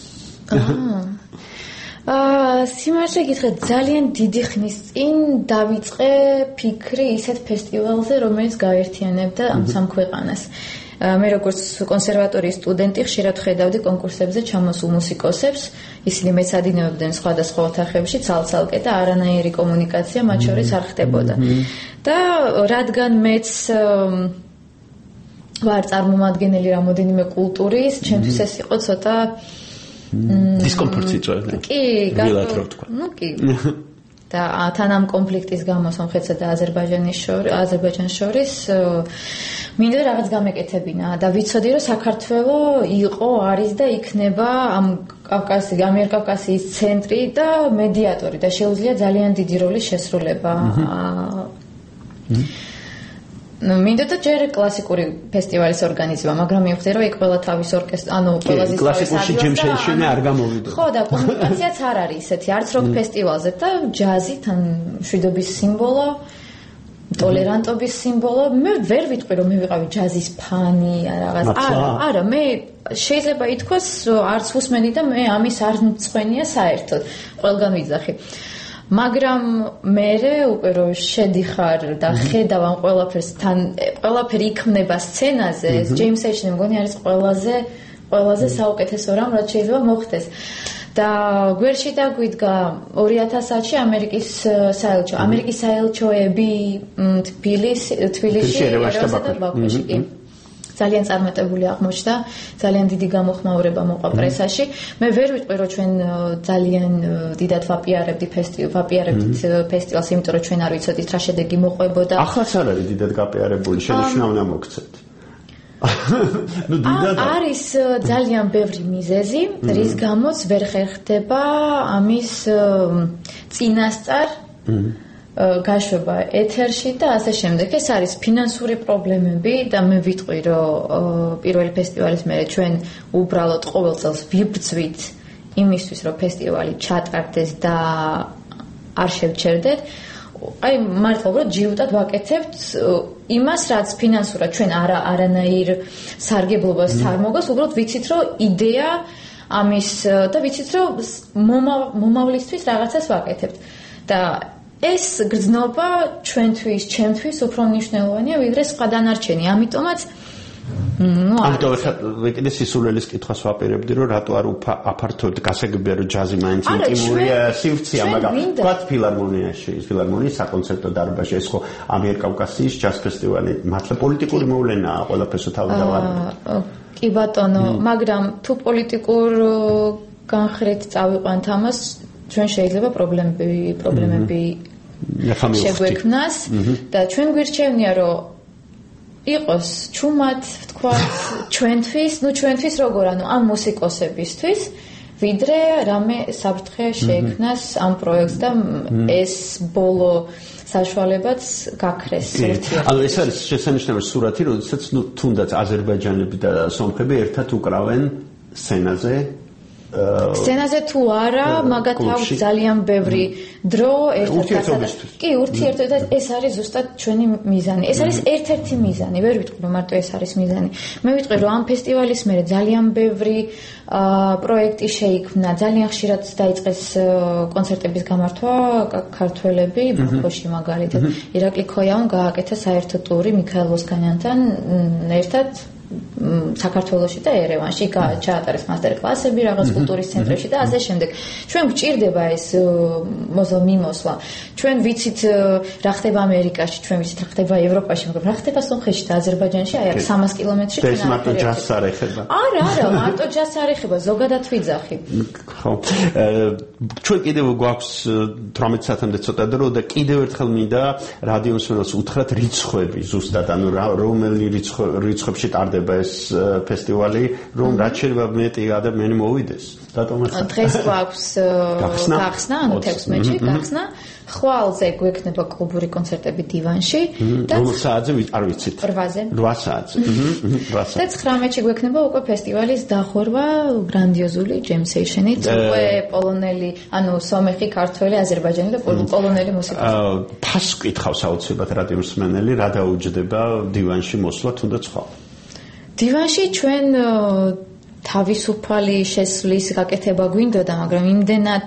სიმართლე გითხრათ, ძალიან დიდი ხნის წინ დავიწყე ფიქრი ისეთ ფესტივალზე, რომელიც გაერთიანებდა ამ სამ ქვეყანას. მე როგორც კონსერვატორიის სტუდენტი ხშირად ხედავდი კონკურსებზე ჩამოსულ მუსიკოსებს, ისინი მეცადინებდნენ სხვადასხვა ოთახებში ცალ-ცალკე და არანაირი კომუნიკაცია მათ შორის არ ხდებოდა. და რადგან მეც ვარ წარმომადგენელი რამოდენიმე კულტურის, ჩემთვის ეს იყო ცოტა დისკომფორტი წვევდა. კი, ნუ კი. და თან ამ კონფლიქტის გამო სომხეთსა და აზერბაიჯანს შორის მინდა რაღაც გამეკეთებინა და ვიცოდი რომ საქართველო იყო, არის და იქნება ამ ამიერკავკასიის ცენტრი და მედიატორი და შეუძლია ძალიან დიდი როლის შესრულება. მინდა და ჯერ კლასიკური ფესტივალის ორგანიზება, მაგრამ მივხვდი რომ იქ ყველა თავის ორკესტრი, ანუ ყველაზე კლასიკურში ჯემ შეშინე არ გამოვიდა. ხო და კომუნიკაციაც არ არის ისეთი, არც როკ ფესტივალზე და ჯაზი თან მშვიდობის სიმბოლო, ტოლერანტობის სიმბოლო. მე ვერ ვიტყვი რომ მე ვიყავი ჯაზის ფანი რაღაც. არა, მე შეიძლება ითქვას არც უსმენი და მე ამის არ მწვენია საერთოდ. ყველგან ვიძახი. მაგრამ მე უკვე რომ შედიხარ და ხედავ ამ ყველაფერს თან ყველაფერი იქმნება სცენაზე ჯეიმს ეიჩნი მგონი არის ყველაზე საუკეთესო რამ რაც შეიძლება მოხდეს და გვერდში დაგვიდგა 2000-ში ამერიკის საელჩოები თბილისში და ბაქოში კი ძალიან წარმატებული აღმოჩნდა, ძალიან დიდი გამოხმაურება მოყვა პრესაში. მე ვერ ვიტყვი რომ ჩვენ ძალიან დიდად ვაპიარებთ ფესტივალს, იმიტომ რომ ჩვენ არ ვიცოდით რა შედეგი მოყვებოდა. ახლაც არ არის დიდად გაპიარებული, შენიშნა უნდა მოგცეთ. არის ძალიან ბევრი მიზეზი, რის გამოც ვერ ხერხდება ამის წინასწარ გაშვება ეთერში და ასე შემდეგ. ეს არის ფინანსური პრობლემები და მე ვიტყვი რომ პირველი ფესტივალის მერე ჩვენ უბრალოდ ყოველ წელს ვიბრძვით იმისთვის რომ ფესტივალი ჩატარდეს და არ შევჩერდეთ. აი მართლა უბრალოდ ჯიუტად ვაკეთებთ იმას რაც ფინანსურად ჩვენ არანაირ სარგებლობას არ მოგავს, უბრალოდ ვიცით რომ იდეა ამის და ვიცით რომ მომავლისთვის რაღაცას ვაკეთებთ და ეს გრძნობა ჩვენთვის, ჩემთვის უფრო მნიშვნელოვანია ვიდრე სხვა დანარჩენი. ამიტომაც ამიტომ ვეკიდე სისულელის კითხვას ვაპირებდი რომ რატო არ აფართოდ გასაგებია რომ ჯაზი მაინც ინტიმურია, სივრცეა, მაგრამ ვთქვათ ფილარმონიის საკონცერტო დარბაზში ეს ხო ამიერკავკასიის ჯაზ ფესტივალი მართლა პოლიტიკური მოვლენაა ყველაფერსო თავდავარად. კი ბატონო, მაგრამ თუ პოლიტიკურ განხრით წავიყვანთ ამას ჩვენ შეიძლება პრობლემები შეგვექმნას და ჩვენ გვირჩევნია რომ იყოს ჩუმად ვთქვათ ჩვენთვის როგორ ამ მუსიკოსებისთვის ვიდრე რამე საფრთხე შეექმნას ამ პროექტს და ეს ბოლო საშუალებაც გაქრეს ერთად. ანუ ეს არის შესანიშნავი სურათი, როდესაც თუნდაც აზერბაიჯანელი და სომხები ერთად უკრავენ სცენაზე თუ არა, მაგათ ძალიან ბევრი დრო ერთად. კი, ურთიერთობისთვის. ეს არის ზუსტად ჩვენი მიზანი. ეს არის ერთ-ერთი მიზანი. ვერ ვიტყვი რომ მარტო ეს არის მიზანი. მე ვიტყვი რომ ამ ფესტივალის მერე ძალიან ბევრი პროექტი შეიქმნა. ძალიან ხშირად დაიწყეს კონცერტების გამართვა ქართველები ბაქოში მაგალითად. ირაკლი ქოიაუმ გააკეთა საერთო ტური მიქაელ ვოსგანიანთან ერთად საქართველოში და ერევანში ჩაატარეს მასტერ-კლასები რაღაც კულტურის ცენტრებში და ასე შემდეგ. ჩვენ გვჭირდება ეს მიმოსვლა. ჩვენ ვიცით რა ხდება ამერიკაში, ჩვენ ვიცით რა ხდება ევროპაში, მაგრამ რა ხდება სომხეთში და აზერბაიჯანში, აი აქ 300 კილომეტრში ჩვენ არ მარტო ჯაზს არ ეხება. არა, მარტო ჯაზს არ ეხება, ზოგადად ვიძახი. ხო. ჩვენ კიდევ გვაქვს 18 საათამდე ცოტა დრო და კიდევ ერთხელ მინდა რადიო მსმენელს უთხრათ რიცხვები ზუსტად, ანუ რომელი რიცხვებში ტარდება ეს ფესტივალი, რომ რაც შეიძლება მეტი ადამიანი მოვიდეს. დღეს გვაქვს გახსნა, ანუ 16-ში გახსნა. ხვალზე გვექნება კლუბური კონცერტები დივანში და რომელ საათზე არ ვიცით. 8-ზე. 8 საათზე. და 19-ში გვექნება უკვე ფესტივალის დახურვა გრანდიოზული ჯეიმს ეიჩნით, უკვე პოლონელი, ანუ სომეხი, ქართველი, აზერბაიჯანელი და პოლონელი მუსიკოსი. ფასს კითხავს აუცილებლად რადიო მსმენელი, რა დაუჯდება დივანში მოსვლა თუნდაც ხვალ. დივანში ჩვენ თავისუფალი შესვლის გაკეთება გვინდოდა, მაგრამ იმდენად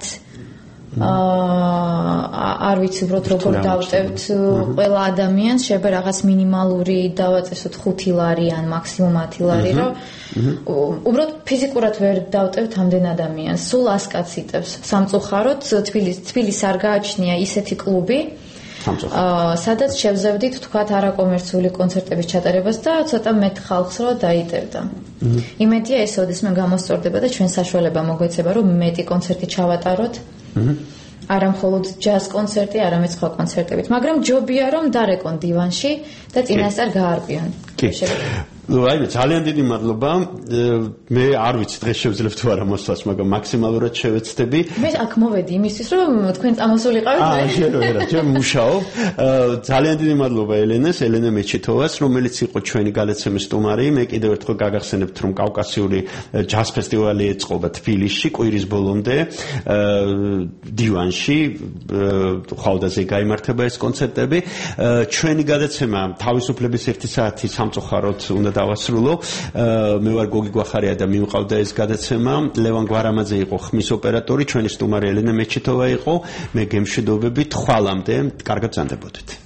არ ვიცი უბრალოდ როგორ დავტევთ ყველა ადამიანს, შეიძლება რაღაც მინიმალური დავაწესოთ 5 ლარი ან მაქსიმუმ 10 ლარი, რომ უბრალოდ ფიზიკურად ვერ დავტევთ ამდენ ადამიანს. სულ 100 კაცი იტევს სამწუხაროდ. თბილისს არ გააჩნია ისეთი კლუბი, სადაც შევძებდით თქვათ არაკომერციული კონცერტების ჩატარებას და ცოტა მეტ ხალხს რო დაიტევდა. იმედია ეს ოდესმე გამოსწორდება და ჩვენ საშუალება მოგვეცება რომ მეტი კონცერტი ჩავატაროთ. არა მხოლოდ ჯაზ კონცერტი, არამედ სხვა კონცერტებით, მაგრამ ჯობია რომ დარეკონ დივანში და წინასწარ გაარკვიონ. აი, ძალიან დიდი მადლობა. მე არ ვიცი დღეს შევძლებ თუ არა მოსვლას, მაგრამ მაქსიმალურად შევეცდები. მე აქ მოვედი იმისთვის, რომ თქვენ წამოსულიყავით. ჩვენ მუშაობ. ძალიან დიდი მადლობა ელენე მეჩითოვას, რომელიც იყო ჩვენი გადაცემის სტუმარი. მე კიდევ ერთხელ გაგახსენებთ, რომ კავკასიური ჯაზ ფესტივალი ეწყობა თბილისში კვირის ბოლომდე დივანში, ხალდაზე გაიმართება ეს კონცერტები. ჩვენი გადაცემა თავისუფლების 1 საათი სამწუხაროდ უნდა დავასრულო. მე ვარ გოგი გვახარია და მივყავდა ეს გადაცემა. ლევან გვარამაძე იყო ხმის ოპერატორი, ჩვენი სტუმარი ელენა მეჩიტოვა იყო. მე გემშვიდობებით, ხვალამდე, კარგად ბრძანდებოდეთ.